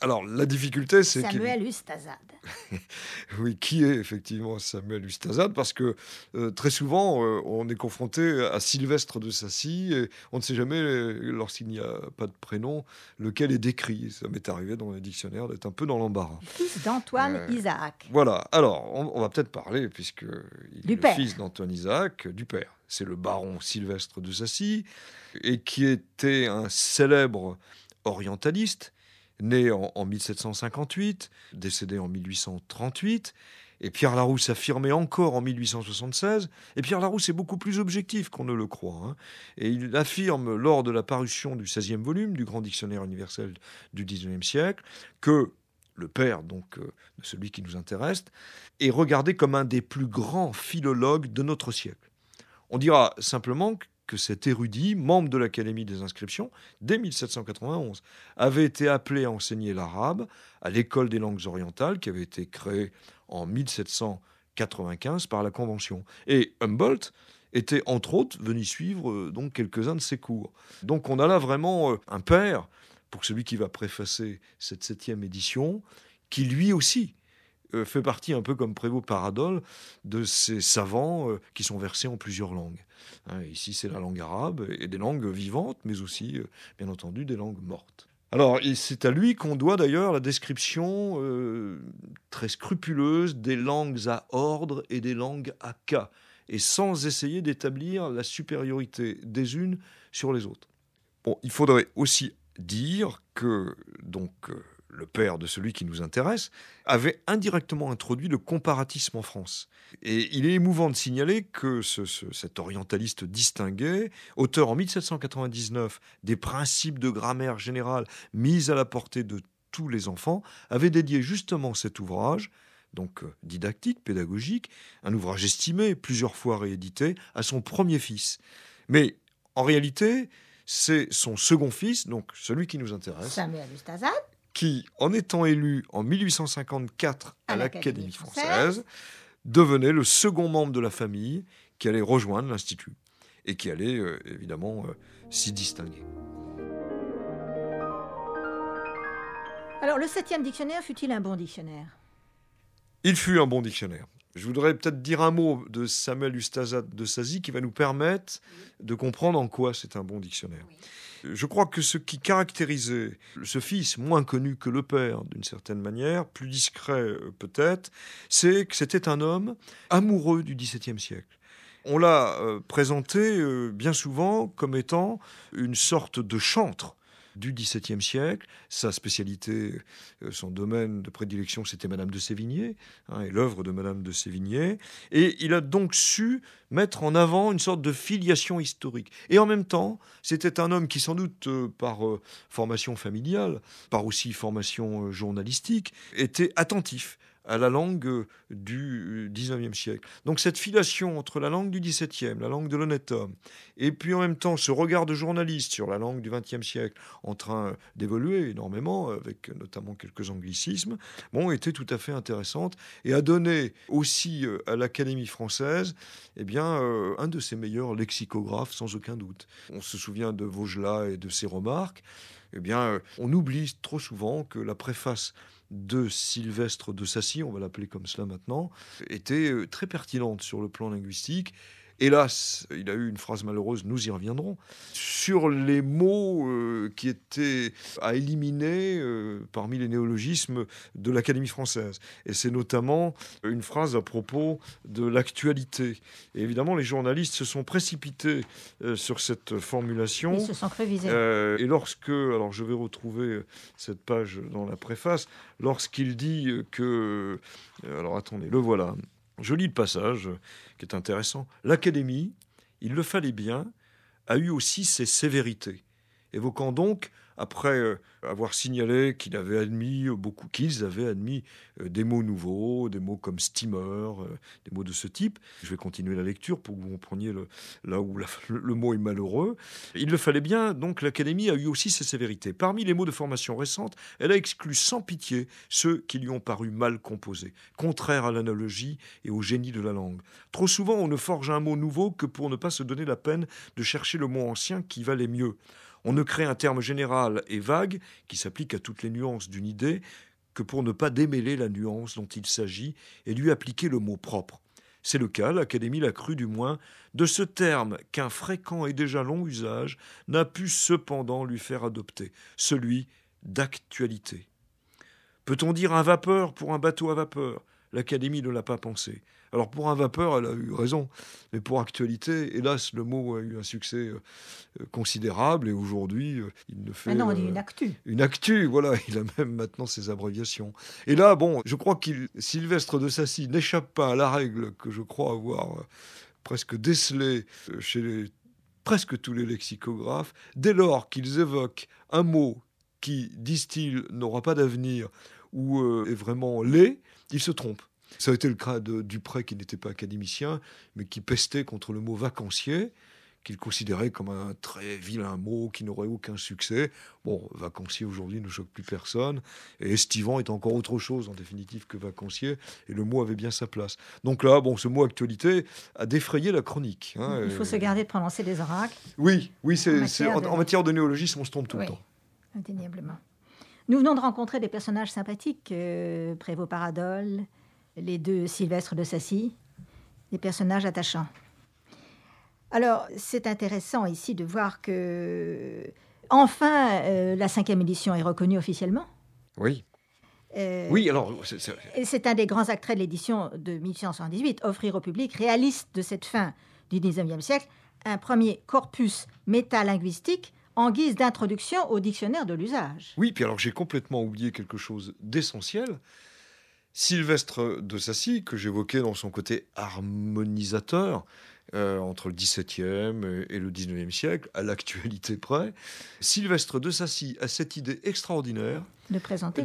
Alors, la difficulté, c'est Samuel Hustazade. Oui, qui est effectivement Samuel Hustazade, parce que très souvent, on est confronté à Sylvestre de Sacy, et on ne sait jamais, lorsqu'il n'y a pas de prénom, lequel est décrit. Ça m'est arrivé dans les dictionnaires d'être un peu dans l'embarras. Fils d'Antoine Isaac. Voilà, alors, on va peut-être parler, puisqu'il est Du le père. fils d'Antoine Isaac, du père. C'est le baron Sylvestre de Sacy, et qui était un célèbre orientaliste, né en 1758, décédé en 1838. Et Pierre Larousse affirmait encore en 1876. Et Pierre Larousse est beaucoup plus objectif qu'on ne le croit, hein. Et il affirme lors de la parution du 16e volume du Grand Dictionnaire universel du 19e siècle que le père, donc, de celui qui nous intéresse, est regardé comme un des plus grands philologues de notre siècle. On dira simplement que cet érudit, membre de l'Académie des inscriptions, dès 1791, avait été appelé à enseigner l'arabe à l'école des langues orientales qui avait été créée en 1795 par la Convention. Et Humboldt était, entre autres, venu suivre donc quelques-uns de ses cours. Donc on a là vraiment un père, pour celui qui va préfacer cette 7e édition, qui lui aussi fait partie, un peu comme Prévost Paradol, de ces savants qui sont versés en plusieurs langues. Ici, c'est la langue arabe et des langues vivantes, mais aussi, bien entendu, des langues mortes. Alors, c'est à lui qu'on doit d'ailleurs la description très scrupuleuse des langues à ordre et des langues à cas, et sans essayer d'établir la supériorité des unes sur les autres. Bon, il faudrait aussi dire que, donc, le père de celui qui nous intéresse, avait indirectement introduit le comparatisme en France. Et il est émouvant de signaler que cet orientaliste distingué, auteur en 1799 des principes de grammaire générale mis à la portée de tous les enfants, avait dédié justement cet ouvrage, donc didactique, pédagogique, un ouvrage estimé, plusieurs fois réédité, à son premier fils. Mais en réalité, c'est son second fils, donc celui qui nous intéresse, Samuel Hustazade, qui, en étant élu en 1854 à l'Académie française, devenait le second membre de la famille qui allait rejoindre l'Institut et qui allait évidemment s'y distinguer. Alors, le 7e dictionnaire fut-il un bon dictionnaire? Il fut un bon dictionnaire. Je voudrais peut-être dire un mot de Samuel Hustazade de Sacy qui va nous permettre de comprendre en quoi c'est un bon dictionnaire. Oui. Je crois que ce qui caractérisait ce fils, moins connu que le père d'une certaine manière, plus discret peut-être, c'est que c'était un homme amoureux du XVIIe siècle. On l'a présenté bien souvent comme étant une sorte de chantre du XVIIe siècle. Sa spécialité, son domaine de prédilection, c'était Madame de Sévigné, et l'œuvre de Madame de Sévigné. Et il a donc su mettre en avant une sorte de filiation historique. Et en même temps, c'était un homme qui, sans doute par formation familiale, par aussi formation journalistique, était attentif à la langue du XIXe siècle. Donc cette filiation entre la langue du XVIIe, la langue de l'honnête homme, et puis en même temps ce regard de journaliste sur la langue du XXe siècle, en train d'évoluer énormément, avec notamment quelques anglicismes, était tout à fait intéressante, et a donné aussi à l'Académie française un de ses meilleurs lexicographes, sans aucun doute. On se souvient de Vaugelas et de ses remarques. On oublie trop souvent que la préface de Sylvestre de Sacy, on va l'appeler comme cela maintenant, était très pertinente sur le plan linguistique. Hélas, il a eu une phrase malheureuse, nous y reviendrons, sur les mots qui étaient à éliminer parmi les néologismes de l'Académie française. Et c'est notamment une phrase à propos de l'actualité. Et évidemment, les journalistes se sont précipités sur cette formulation. Ils se sont cru visés. Et lorsque, alors je vais retrouver cette page dans la préface, lorsqu'il dit que... alors attendez, le voilà. Je lis le passage qui est intéressant. L'Académie, il le fallait bien, a eu aussi ses sévérités, évoquant donc, après avoir signalé qu'ils avaient admis des mots nouveaux, des mots comme steamer, des mots de ce type. Je vais continuer la lecture pour que vous compreniez là où le mot est malheureux. Il le fallait bien, donc l'Académie a eu aussi ses sévérités. Parmi les mots de formation récente, elle a exclu sans pitié ceux qui lui ont paru mal composés, contraires à l'analogie et au génie de la langue. Trop souvent, on ne forge un mot nouveau que pour ne pas se donner la peine de chercher le mot ancien qui valait mieux. On ne crée un terme général et vague qui s'applique à toutes les nuances d'une idée que pour ne pas démêler la nuance dont il s'agit et lui appliquer le mot propre. C'est le cas, l'Académie l'a cru du moins, de ce terme qu'un fréquent et déjà long usage n'a pu cependant lui faire adopter, celui d'actualité. Peut-on dire un vapeur pour un bateau à vapeur ? L'Académie ne l'a pas pensé. Alors pour un vapeur, elle a eu raison, mais pour actualité, hélas, le mot a eu un succès considérable et aujourd'hui, il ne fait... Maintenant, on dit une actu. Une actu, voilà, il a même maintenant ses abréviations. Et là, bon, je crois Sylvestre de Sacy n'échappe pas à la règle que je crois avoir presque décelée chez presque tous les lexicographes. Dès lors qu'ils évoquent un mot qui, disent-ils, n'aura pas d'avenir ou est vraiment laid, ils se trompent. Ça a été le cas de Dupré, qui n'était pas académicien, mais qui pestait contre le mot vacancier, qu'il considérait comme un très vilain mot qui n'aurait aucun succès. Bon, vacancier aujourd'hui ne choque plus personne, et estivant est encore autre chose en définitive que vacancier, et le mot avait bien sa place. Donc là, bon, ce mot actualité a défrayé la chronique. Il faut se garder de prononcer des oracles. Oui, En matière de néologisme, on se trompe tout le temps. Indéniablement. Nous venons de rencontrer des personnages sympathiques, Prévost Paradol, les deux Sylvestre de Sacy, des personnages attachants. Alors, c'est intéressant ici de voir que, enfin, la 5e édition est reconnue officiellement. Oui. Oui, alors... Et c'est un des grands attraits de l'édition de 1878, offrir au public réaliste de cette fin du 19e siècle un premier corpus métalinguistique en guise d'introduction au dictionnaire de l'usage. Oui, puis alors j'ai complètement oublié quelque chose d'essentiel. Sylvestre de Sacy, que j'évoquais dans son côté harmonisateur, entre le XVIIe et le XIXe siècle, à l'actualité près, Sylvestre de Sacy a cette idée extraordinaire de présenter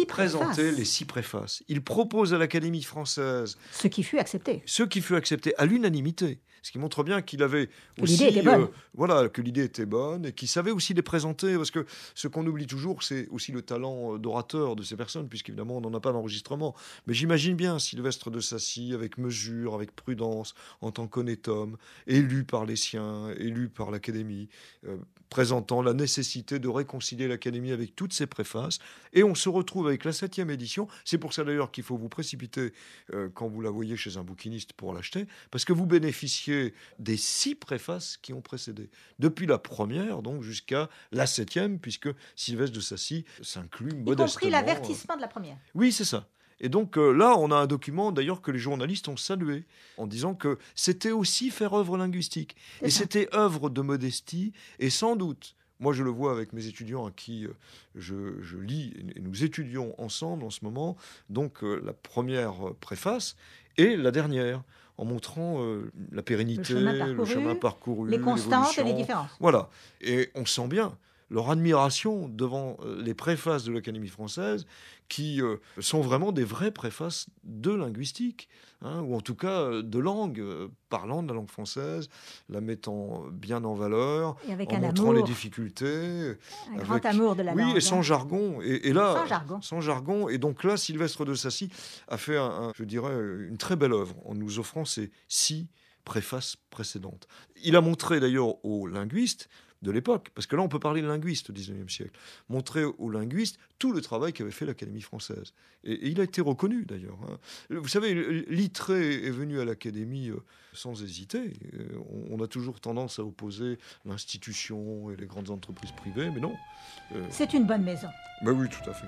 les 6 préfaces. Il propose à l'Académie française... Ce qui fut accepté. Ce qui fut accepté à l'unanimité. Ce qui montre bien qu'il avait aussi... l'idée était bonne. Voilà, que l'idée était bonne et qu'il savait aussi les présenter. Parce que ce qu'on oublie toujours, c'est aussi le talent d'orateur de ces personnes, puisqu'évidemment, on n'en a pas d'enregistrement. Mais j'imagine bien Sylvestre de Sacy, avec mesure, avec prudence, en tant qu'honnête homme, élu par les siens, élu par l'Académie, présentant la nécessité de réconcilier l'Académie avec toutes ses préfaces. Et on se retrouve avec la 7e édition. C'est pour ça d'ailleurs qu'il faut vous précipiter quand vous la voyez chez un bouquiniste pour l'acheter, parce que vous bénéficiez des 6 préfaces qui ont précédé. Depuis la première, donc, jusqu'à la 7e, puisque Sylvestre de Sacy s'inclut modestement. Y compris l'avertissement de la première. Oui, c'est ça. Et donc là, on a un document d'ailleurs que les journalistes ont salué en disant que c'était aussi faire œuvre linguistique. Et c'était œuvre de modestie et sans doute, moi je le vois avec mes étudiants à qui je lis et nous étudions ensemble en ce moment, donc la première préface et la dernière, en montrant la pérennité, le chemin parcouru, les constantes et les différences. Voilà. Et on sent bien leur admiration devant les préfaces de l'Académie française qui sont vraiment des vraies préfaces de linguistique, ou en tout cas de langue, parlant de la langue française, la mettant bien en valeur, en montrant les difficultés. Un grand amour de la langue. Oui, et sans jargon. Et là, sans jargon. Et donc là, Sylvestre de Sacy a fait, je dirais, une très belle œuvre en nous offrant ces 6 préfaces précédentes. Il a montré d'ailleurs aux linguistes de l'époque, parce que là on peut parler de linguiste au XIXe siècle, montrer aux linguistes tout le travail qu'avait fait l'Académie française. Et il a été reconnu d'ailleurs. Vous savez, Littré est venu à l'Académie sans hésiter. On a toujours tendance à opposer l'institution et les grandes entreprises privées, mais non. C'est une bonne maison. Ben oui, tout à fait.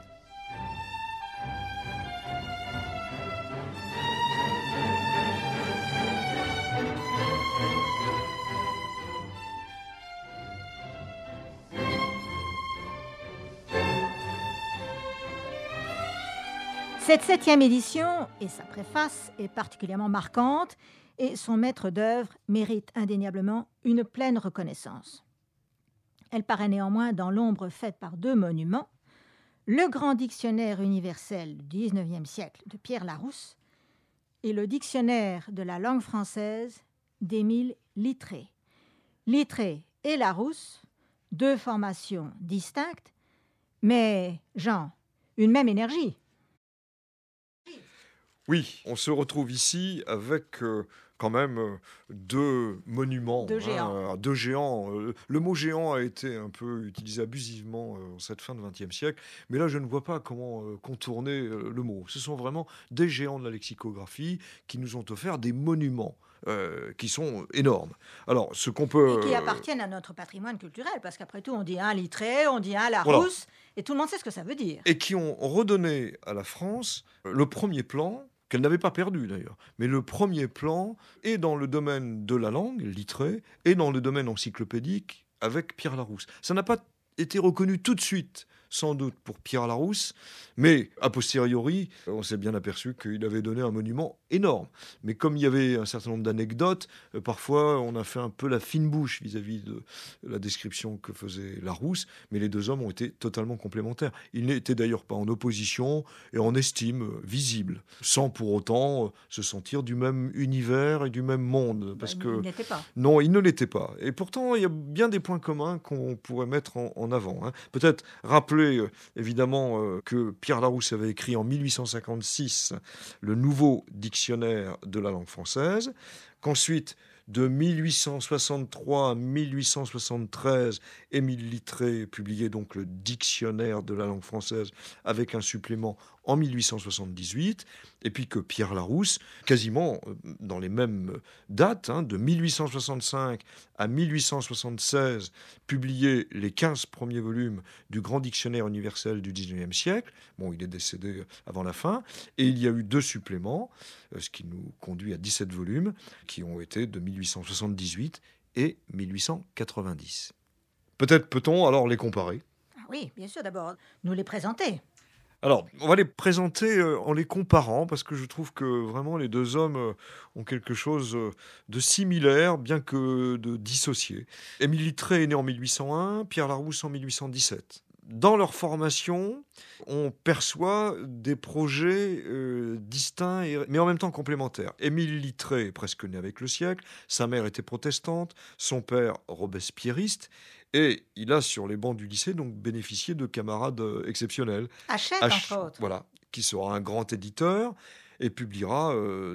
Cette 7e édition et sa préface est particulièrement marquante et son maître d'œuvre mérite indéniablement une pleine reconnaissance. Elle paraît néanmoins dans l'ombre faite par 2 monuments, le grand dictionnaire universel du XIXe siècle de Pierre Larousse et le dictionnaire de la langue française d'Émile Littré. Littré et Larousse, 2 formations distinctes, mais, Jean, une même énergie. Oui, on se retrouve ici avec quand même deux monuments, Deux géants. deux géants. Le mot géant a été un peu utilisé abusivement en cette fin de XXe siècle, mais là je ne vois pas comment contourner le mot. Ce sont vraiment des géants de la lexicographie qui nous ont offert des monuments. Qui sont énormes. Alors, ce qu'on peut... Et qui appartiennent à notre patrimoine culturel, parce qu'après tout, on dit un Littré, on dit un Larousse, Voilà. et tout le monde sait ce que ça veut dire. Et qui ont redonné à la France le premier plan, qu'elle n'avait pas perdu d'ailleurs, mais le premier plan est dans le domaine de la langue, Littré, et dans le domaine encyclopédique avec Pierre Larousse. Ça n'a pas été reconnu tout de suite, sans doute pour Pierre Larousse, mais a posteriori, on s'est bien aperçu qu'il avait donné un monument énorme. Mais comme il y avait un certain nombre d'anecdotes, parfois on a fait un peu la fine bouche vis-à-vis de la description que faisait Larousse, mais les deux hommes ont été totalement complémentaires. Ils n'étaient d'ailleurs pas en opposition et en estime visible, sans pour autant se sentir du même univers et du même monde. Parce que Il n'était pas. non, ils ne l'étaient pas. Et pourtant, il y a bien des points communs qu'on pourrait mettre en avant. Peut-être rappeler évidemment que Pierre Larousse avait écrit en 1856 le nouveau dictionnaire de la langue française, qu'ensuite de 1863 à 1873, Émile Littré publiait donc le dictionnaire de la langue française avec un supplément en 1878, et puis que Pierre Larousse, quasiment dans les mêmes dates, de 1865 à 1876, publiait les 15 premiers volumes du Grand Dictionnaire universel du XIXe siècle. Bon, il est décédé avant la fin, et il y a eu 2 suppléments, ce qui nous conduit à 17 volumes, qui ont été de 1878 et 1890. Peut-être peut-on alors les comparer. Ah oui, bien sûr, d'abord, nous les présenter. Alors, on va les présenter en les comparant, parce que je trouve que vraiment les deux hommes ont quelque chose de similaire, bien que de dissocié. Émile Littré est né en 1801, Pierre Larousse en 1817. Dans leur formation, on perçoit des projets distincts, mais en même temps complémentaires. Émile Littré est presque né avec le siècle, sa mère était protestante, son père robespierriste, et il a sur les bancs du lycée donc bénéficié de camarades exceptionnels. Hachette, entre autres. Voilà, qui sera un grand éditeur et publiera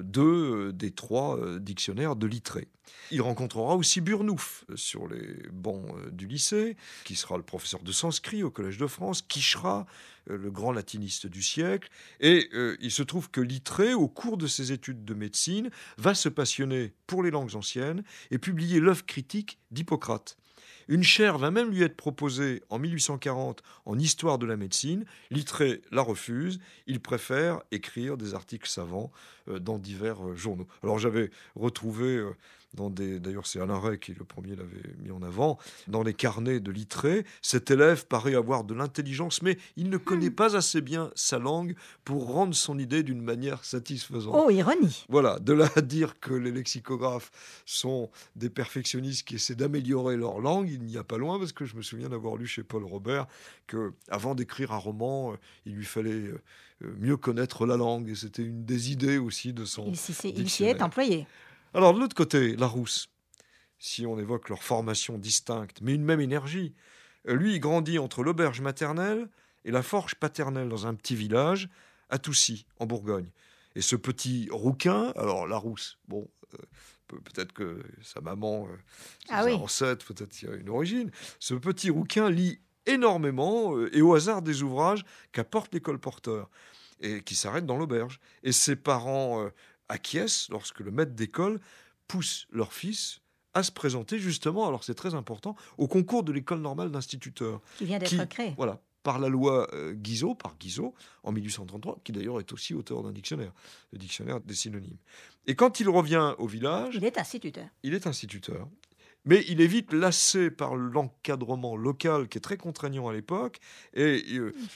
2 des 3 dictionnaires de Littré. Il rencontrera aussi Burnouf sur les bancs du lycée, qui sera le professeur de sanskrit au Collège de France, Quichera, le grand latiniste du siècle. Et il se trouve que Littré, au cours de ses études de médecine, va se passionner pour les langues anciennes et publier l'œuvre critique d'Hippocrate. Une chaire va même lui être proposée en 1840 en histoire de la médecine. Littré la refuse. Il préfère écrire des articles savants dans divers journaux. Alors j'avais retrouvé d'ailleurs c'est Alain Rey qui le premier l'avait mis en avant, dans les carnets de Littré, cet élève paraît avoir de l'intelligence, mais il ne connaît pas assez bien sa langue pour rendre son idée d'une manière satisfaisante. Oh, ironie. Voilà, de là à dire que les lexicographes sont des perfectionnistes qui essaient d'améliorer leur langue, il n'y a pas loin, parce que je me souviens d'avoir lu chez Paul Robert qu'avant d'écrire un roman, il lui fallait mieux connaître la langue, et c'était une des idées aussi de son Il s'y est employé. Alors, de l'autre côté, Larousse, si on évoque leur formation distincte, mais une même énergie, lui, il grandit entre l'auberge maternelle et la forge paternelle dans un petit village, à Toussy, en Bourgogne. Et ce petit rouquin, alors Larousse, bon, peut-être que sa maman, ses ancêtres, peut-être qu'il y a une origine, ce petit rouquin lit énormément et au hasard des ouvrages qu'apporte l'école Porteur et qui s'arrête dans l'auberge. Et ses parents acquiescent lorsque le maître d'école pousse leur fils à se présenter justement, alors c'est très important, au concours de l'école normale d'instituteurs. Qui vient d'être créée. Voilà, par la loi Guizot, en 1833, qui d'ailleurs est aussi auteur d'un dictionnaire, le dictionnaire des synonymes. Et quand il revient au village... Il est instituteur. Il est instituteur. Mais il est vite lassé par l'encadrement local qui est très contraignant à l'époque. Et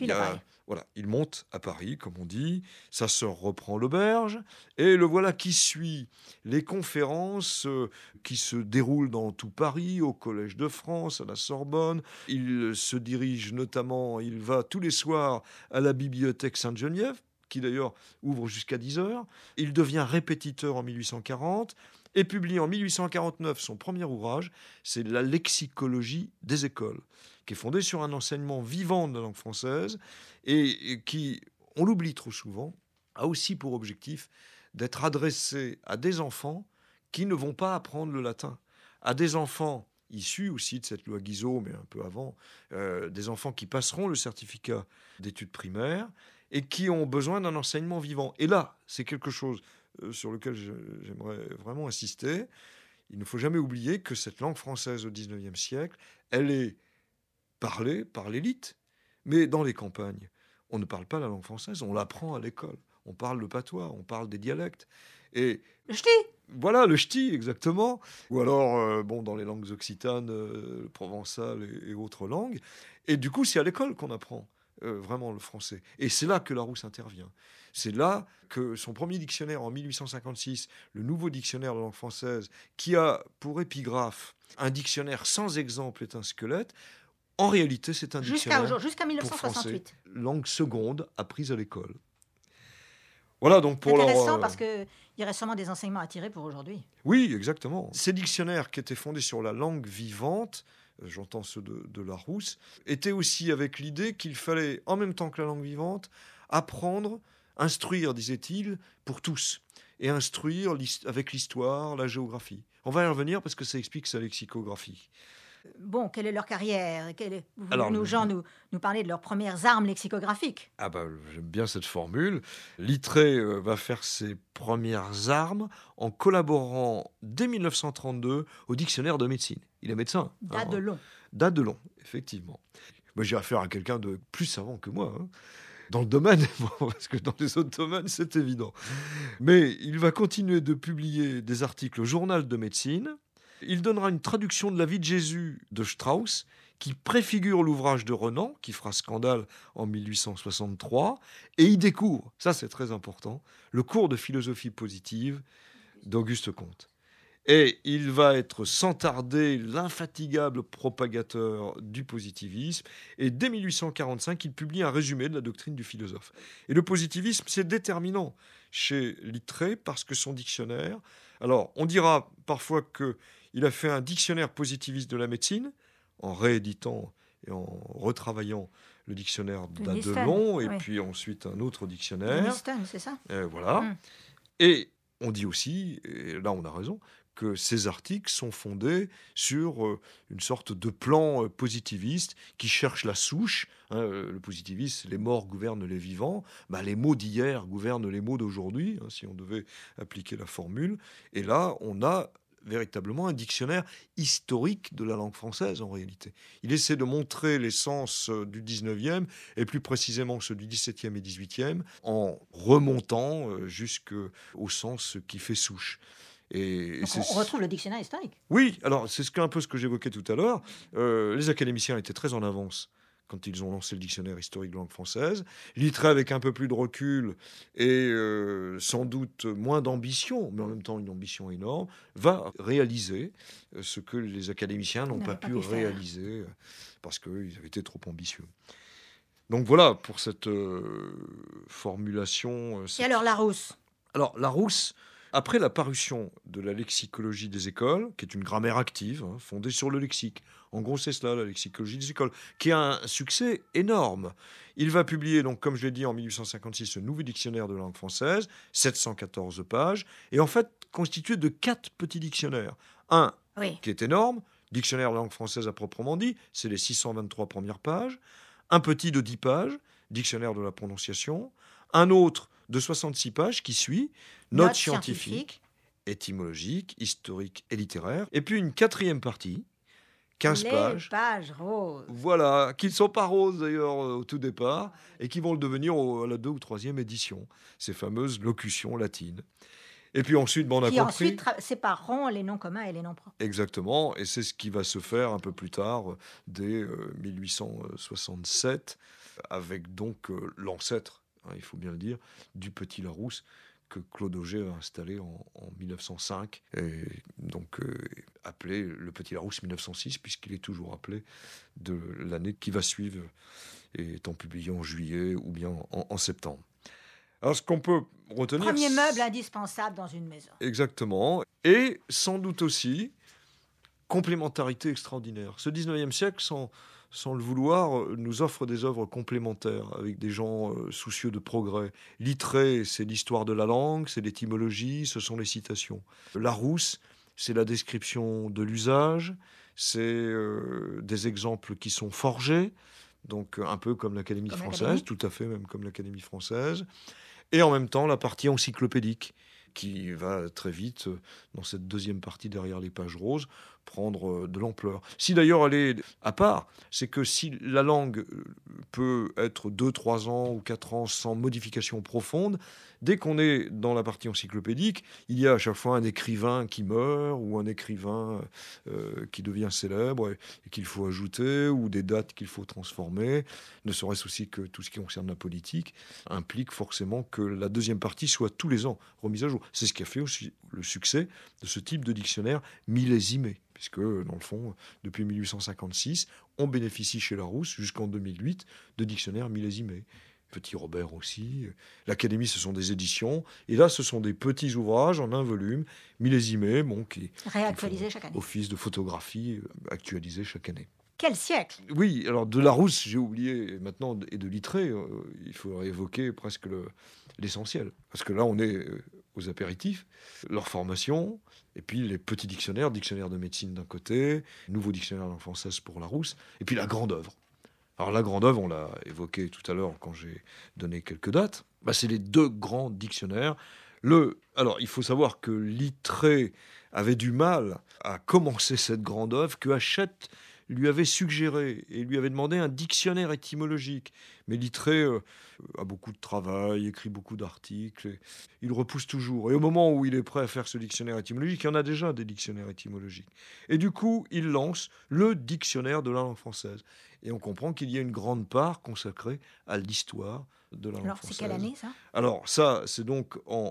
il monte à Paris, comme on dit. Sa sœur reprend l'auberge. Et le voilà qui suit les conférences qui se déroulent dans tout Paris, au Collège de France, à la Sorbonne. Il se dirige notamment, il va tous les soirs à la bibliothèque Sainte-Geneviève, qui d'ailleurs ouvre jusqu'à 10h. Il devient répétiteur en 1840. Et publie en 1849 son premier ouvrage, c'est La lexicologie des écoles, qui est fondé sur un enseignement vivant de la langue française et qui, on l'oublie trop souvent, a aussi pour objectif d'être adressé à des enfants qui ne vont pas apprendre le latin. À des enfants issus aussi de cette loi Guizot, mais un peu avant, des enfants qui passeront le certificat d'études primaires et qui ont besoin d'un enseignement vivant. Et là, c'est quelque chose sur lequel j'aimerais vraiment insister. Il ne faut jamais oublier que cette langue française au XIXe siècle, elle est parlée par l'élite, mais dans les campagnes, on ne parle pas la langue française, on l'apprend à l'école. On parle le patois, on parle des dialectes. Et Le ch'ti. voilà, le ch'ti, exactement. Ou alors, dans les langues occitanes, le provençal et autres langues. Et du coup, c'est à l'école qu'on apprend vraiment le français. Et c'est là que Larousse intervient. C'est là que son premier dictionnaire, en 1856, le nouveau dictionnaire de langue française, qui a pour épigraphe un dictionnaire sans exemple est un squelette, en réalité, c'est un dictionnaire Jusqu'à pour 1968. français, langue seconde apprise à l'école. Voilà donc pour Intéressant parce qu'il y aurait sûrement des enseignements à tirer pour aujourd'hui. Oui, exactement. Ces dictionnaires qui étaient fondés sur la langue vivante, j'entends ceux de Larousse, étaient aussi avec l'idée qu'il fallait, en même temps que la langue vivante, apprendre, instruire, disait-il, pour tous. Et instruire avec l'histoire, la géographie. On va y revenir parce que ça explique sa lexicographie. Bon, quelle est leur carrière? Vous voulez Alors, nous parler de leurs premières armes lexicographiques? Ah bah, j'aime bien cette formule. Littré va faire ses premières armes en collaborant dès 1932 au dictionnaire de médecine. Il est médecin. Dadelon. Dadelon, effectivement. Moi, j'ai affaire à quelqu'un de plus savant que moi, hein. Dans le domaine, parce que dans les autres domaines, c'est évident. Mais il va continuer de publier des articles au journal de médecine. Il donnera une traduction de la vie de Jésus de Strauss, qui préfigure l'ouvrage de Renan, qui fera scandale en 1863, et il découvre, ça c'est très important, le cours de philosophie positive d'Auguste Comte. Et il va être sans tarder l'infatigable propagateur du positivisme, et dès 1845, il publie un résumé de la doctrine du philosophe. Et le positivisme, c'est déterminant chez Littré, parce que son dictionnaire... Alors, on dira parfois qu'il a fait un dictionnaire positiviste de la médecine, en rééditant et en retravaillant le dictionnaire d'Adelon, et puis ensuite un autre dictionnaire. Winston, c'est ça? Voilà. Et on dit aussi, et là on a raison, que ces articles sont fondés sur une sorte de plan positiviste qui cherche la souche. Le positivisme, les morts gouvernent les vivants. Les mots d'hier gouvernent les mots d'aujourd'hui, si on devait appliquer la formule. Et là, on a véritablement un dictionnaire historique de la langue française, en réalité. Il essaie de montrer les sens du 19e, et plus précisément ceux du 17e et 18e, en remontant jusqu'au sens qui fait souche. Donc on retrouve le dictionnaire historique. Oui, alors c'est un peu ce que j'évoquais tout à l'heure. Les académiciens étaient très en avance quand ils ont lancé le dictionnaire historique de langue française. Littré, avec un peu plus de recul et sans doute moins d'ambition, mais en même temps une ambition énorme, va réaliser ce que les académiciens n'ont pas pu réaliser parce qu'ils avaient été trop ambitieux. Donc voilà pour cette formulation. Et alors Larousse? Alors Larousse, après la parution de la lexicologie des écoles, qui est une grammaire active, fondée sur le lexique, en gros c'est cela, la lexicologie des écoles, qui a un succès énorme. Il va publier, donc, comme je l'ai dit, en 1856, ce nouveau dictionnaire de langue française, 714 pages, et en fait constitué de 4 petits dictionnaires. Un qui est énorme, dictionnaire de langue française à proprement dit, c'est les 623 premières pages. Un petit de 10 pages, dictionnaire de la prononciation. Un autre de 66 pages qui suit, notes scientifiques, étymologiques, historiques et littéraires. Et puis une 4e partie, 15 pages. Les pages roses. Voilà, qui ne sont pas roses d'ailleurs au tout départ, et qui vont le devenir à la 2e ou 3e édition. Ces fameuses locutions latines. Et puis ensuite, on a compris... ensuite sépareront les noms communs et les noms propres. Exactement, et c'est ce qui va se faire un peu plus tard, dès 1867, avec donc l'ancêtre, il faut bien le dire, du Petit Larousse, que Claude Auger a installé en 1905, et donc appelé le Petit Larousse 1906, puisqu'il est toujours appelé de l'année qui va suivre, étant publié en juillet ou bien en septembre. Alors, ce qu'on peut retenir... Premier meuble indispensable dans une maison. Exactement. Et sans doute aussi, complémentarité extraordinaire. Ce 19e siècle, sans le vouloir, nous offre des œuvres complémentaires avec des gens soucieux de progrès. Littré, c'est l'histoire de la langue, c'est l'étymologie, ce sont les citations. Larousse, c'est la description de l'usage, c'est des exemples qui sont forgés, donc un peu comme l'Académie française, tout à fait même comme l'Académie française, et en même temps la partie encyclopédique, qui va très vite, dans cette deuxième partie derrière les pages roses, prendre de l'ampleur. Si d'ailleurs elle est à part, c'est que si la langue peut être 2, 3 ans ou 4 ans sans modification profonde, dès qu'on est dans la partie encyclopédique, il y a à chaque fois un écrivain qui meurt ou un écrivain qui devient célèbre et qu'il faut ajouter, ou des dates qu'il faut transformer, ne serait-ce aussi que tout ce qui concerne la politique, implique forcément que la deuxième partie soit tous les ans remise à jour. C'est ce qui a fait aussi le succès de ce type de dictionnaire millésimé, puisque, dans le fond, depuis 1856, on bénéficie chez Larousse, jusqu'en 2008, de dictionnaires millésimés. Petit Robert aussi. L'Académie, ce sont des éditions. Et là, ce sont des petits ouvrages en un volume, millésimés, qui réactualisés chaque année. Office de photographie, actualisés chaque année. Quel siècle! Oui, alors de Larousse, j'ai oublié maintenant, et de Littré, il faudrait évoquer presque l'essentiel. Parce que là, on est aux apéritifs, leur formation, et puis les petits dictionnaires de médecine d'un côté, nouveau dictionnaire de langue française pour Larousse, et puis la grande œuvre. Alors la grande œuvre, on l'a évoqué tout à l'heure quand j'ai donné quelques dates, c'est les deux grands dictionnaires. Alors, il faut savoir que Littré avait du mal à commencer cette grande œuvre, que Hachette lui avait suggéré et lui avait demandé un dictionnaire étymologique. Mais Littré a beaucoup de travail, écrit beaucoup d'articles, et il repousse toujours. Et au moment où il est prêt à faire ce dictionnaire étymologique, il y en a déjà des dictionnaires étymologiques. Et du coup, il lance le dictionnaire de la langue française. Et on comprend qu'il y a une grande part consacrée à l'histoire de la langue française. Alors, c'est quelle année, ça? Alors, ça, c'est donc en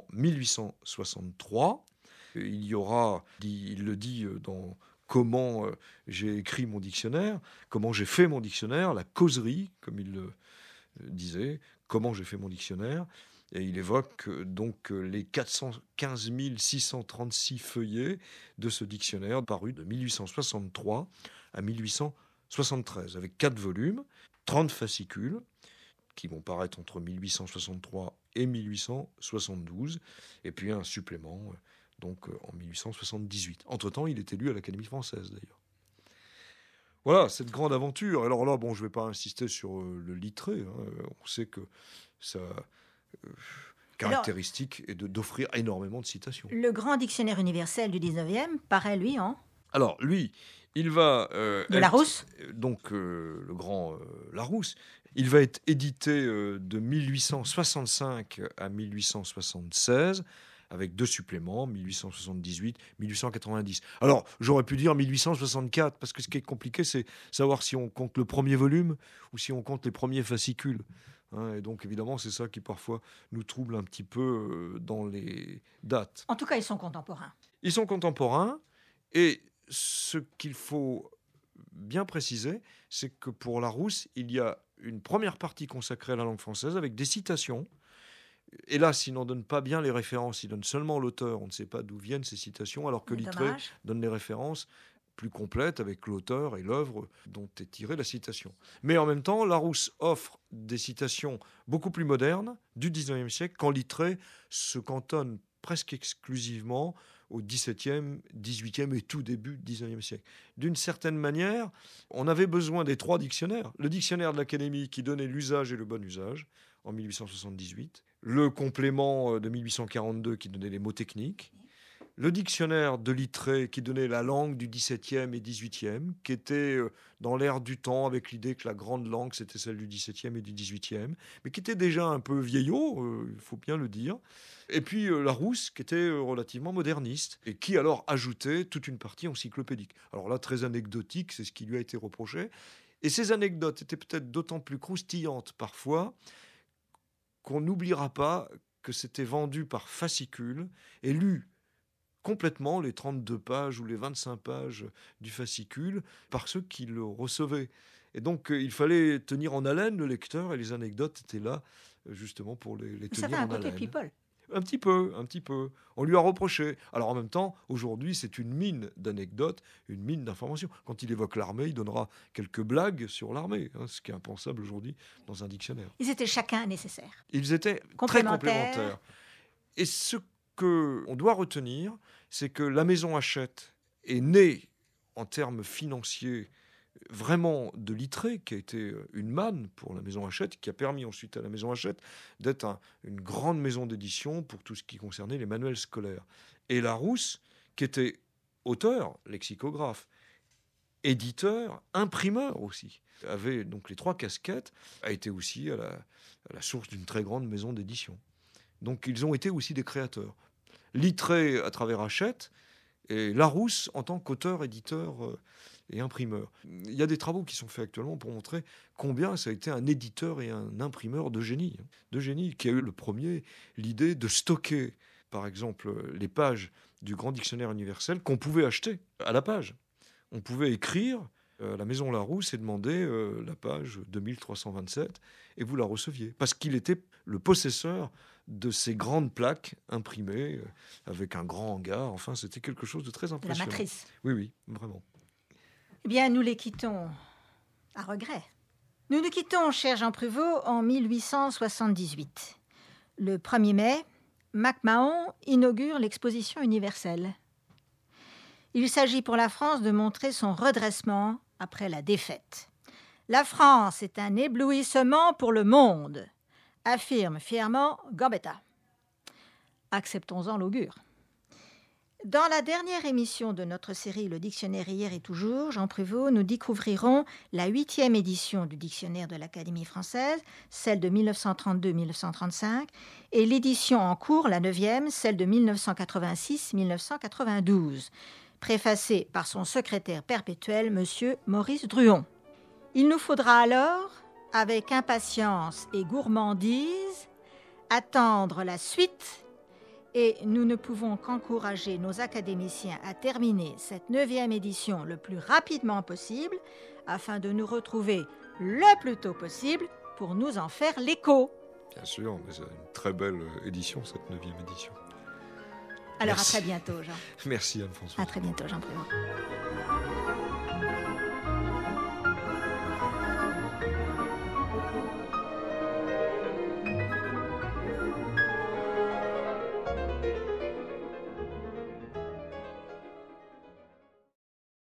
1863. Il y aura, il le dit dans comment j'ai écrit mon dictionnaire, comment j'ai fait mon dictionnaire, la causerie, comme il le disait, comment j'ai fait mon dictionnaire. Et il évoque donc les 415 636 feuillets de ce dictionnaire paru de 1863 à 1873, avec 4 volumes, 30 fascicules, qui vont paraître entre 1863 et 1872, et puis un supplément donc en 1878. Entre-temps, il est élu à l'Académie française, d'ailleurs. Voilà, cette grande aventure. Alors là, je ne vais pas insister sur le Littré. On sait que sa caractéristique est d'offrir énormément de citations. Le grand dictionnaire universel du 19e paraît, lui, en... Alors, lui, il va... de Larousse. Donc, le grand Larousse. Il va être édité de 1865 à 1876, avec 2 suppléments, 1878, 1890. Alors, j'aurais pu dire 1864, parce que ce qui est compliqué, c'est savoir si on compte le premier volume ou si on compte les premiers fascicules. Et donc, évidemment, c'est ça qui, parfois, nous trouble un petit peu dans les dates. En tout cas, ils sont contemporains. Ils sont contemporains, et ce qu'il faut bien préciser, c'est que pour Larousse, il y a une première partie consacrée à la langue française, avec des citations. Hélas, il n'en donne pas bien les références, il donne seulement l'auteur, on ne sait pas d'où viennent ces citations, alors que Littré donne les références plus complètes avec l'auteur et l'œuvre dont est tirée la citation. Mais en même temps, Larousse offre des citations beaucoup plus modernes du XIXe siècle, quand Littré se cantonne presque exclusivement au XVIIe, XVIIIe et tout début du XIXe siècle. D'une certaine manière, on avait besoin des 3 dictionnaires. Le dictionnaire de l'Académie qui donnait l'usage et le bon usage, en 1878. Le complément de 1842 qui donnait les mots techniques. Le dictionnaire de Littré qui donnait la langue du XVIIe et XVIIIe, qui était dans l'air du temps, avec l'idée que la grande langue, c'était celle du XVIIe et du XVIIIe, mais qui était déjà un peu vieillot, il faut bien le dire. Et puis Larousse, qui était relativement moderniste, et qui alors ajoutait toute une partie encyclopédique. Alors là, très anecdotique, c'est ce qui lui a été reproché. Et ces anecdotes étaient peut-être d'autant plus croustillantes parfois qu'on n'oubliera pas que c'était vendu par fascicule et lu complètement les 32 pages ou les 25 pages du fascicule par ceux qui le recevaient. Et donc, il fallait tenir en haleine le lecteur, et les anecdotes étaient là justement pour les tenir en haleine. Ça fait un côté people. Un petit peu. On lui a reproché. Alors en même temps, aujourd'hui, c'est une mine d'anecdotes, une mine d'informations. Quand il évoque l'armée, il donnera quelques blagues sur l'armée, ce qui est impensable aujourd'hui dans un dictionnaire. Ils étaient chacun nécessaires. Ils étaient très complémentaires. Et ce qu'on doit retenir, c'est que la maison Hachette est née en termes financiers vraiment de Littré, qui a été une manne pour la maison Hachette, qui a permis ensuite à la maison Hachette d'être une grande maison d'édition pour tout ce qui concernait les manuels scolaires. Et Larousse, qui était auteur, lexicographe, éditeur, imprimeur aussi, avait donc les 3 casquettes, a été aussi à la source d'une très grande maison d'édition. Donc ils ont été aussi des créateurs. Littré à travers Hachette, et Larousse en tant qu'auteur, éditeur et imprimeur. Il y a des travaux qui sont faits actuellement pour montrer combien ça a été un éditeur et un imprimeur de génie. Qui a eu le premier l'idée de stocker, par exemple, les pages du Grand Dictionnaire universel qu'on pouvait acheter à la page. On pouvait écrire à la maison Larousse et demander la page 2327 et vous la receviez. Parce qu'il était le possesseur de ces grandes plaques imprimées avec un grand hangar. Enfin, c'était quelque chose de très impressionnant. La matrice. Oui, vraiment. Eh bien, nous les quittons à regret. Nous nous quittons, cher Jean Pruvot, en 1878. Le 1er mai, MacMahon inaugure l'exposition universelle. Il s'agit pour la France de montrer son redressement après la défaite. La France est un éblouissement pour le monde, affirme fièrement Gambetta. Acceptons-en l'augure. Dans la dernière émission de notre série Le Dictionnaire hier et toujours, Jean Pruvot, nous découvrirons la 8e édition du Dictionnaire de l'Académie française, celle de 1932-1935, et l'édition en cours, la 9e, celle de 1986-1992, préfacée par son secrétaire perpétuel, M. Maurice Druon. Il nous faudra alors, avec impatience et gourmandise, attendre la suite, et nous ne pouvons qu'encourager nos académiciens à terminer cette 9e édition le plus rapidement possible, afin de nous retrouver le plus tôt possible pour nous en faire l'écho. Bien sûr, mais c'est une très belle édition, cette 9e édition. Alors Merci. à très bientôt, Jean. Merci Anne-Françoise. À très bientôt, Jean Pruvot.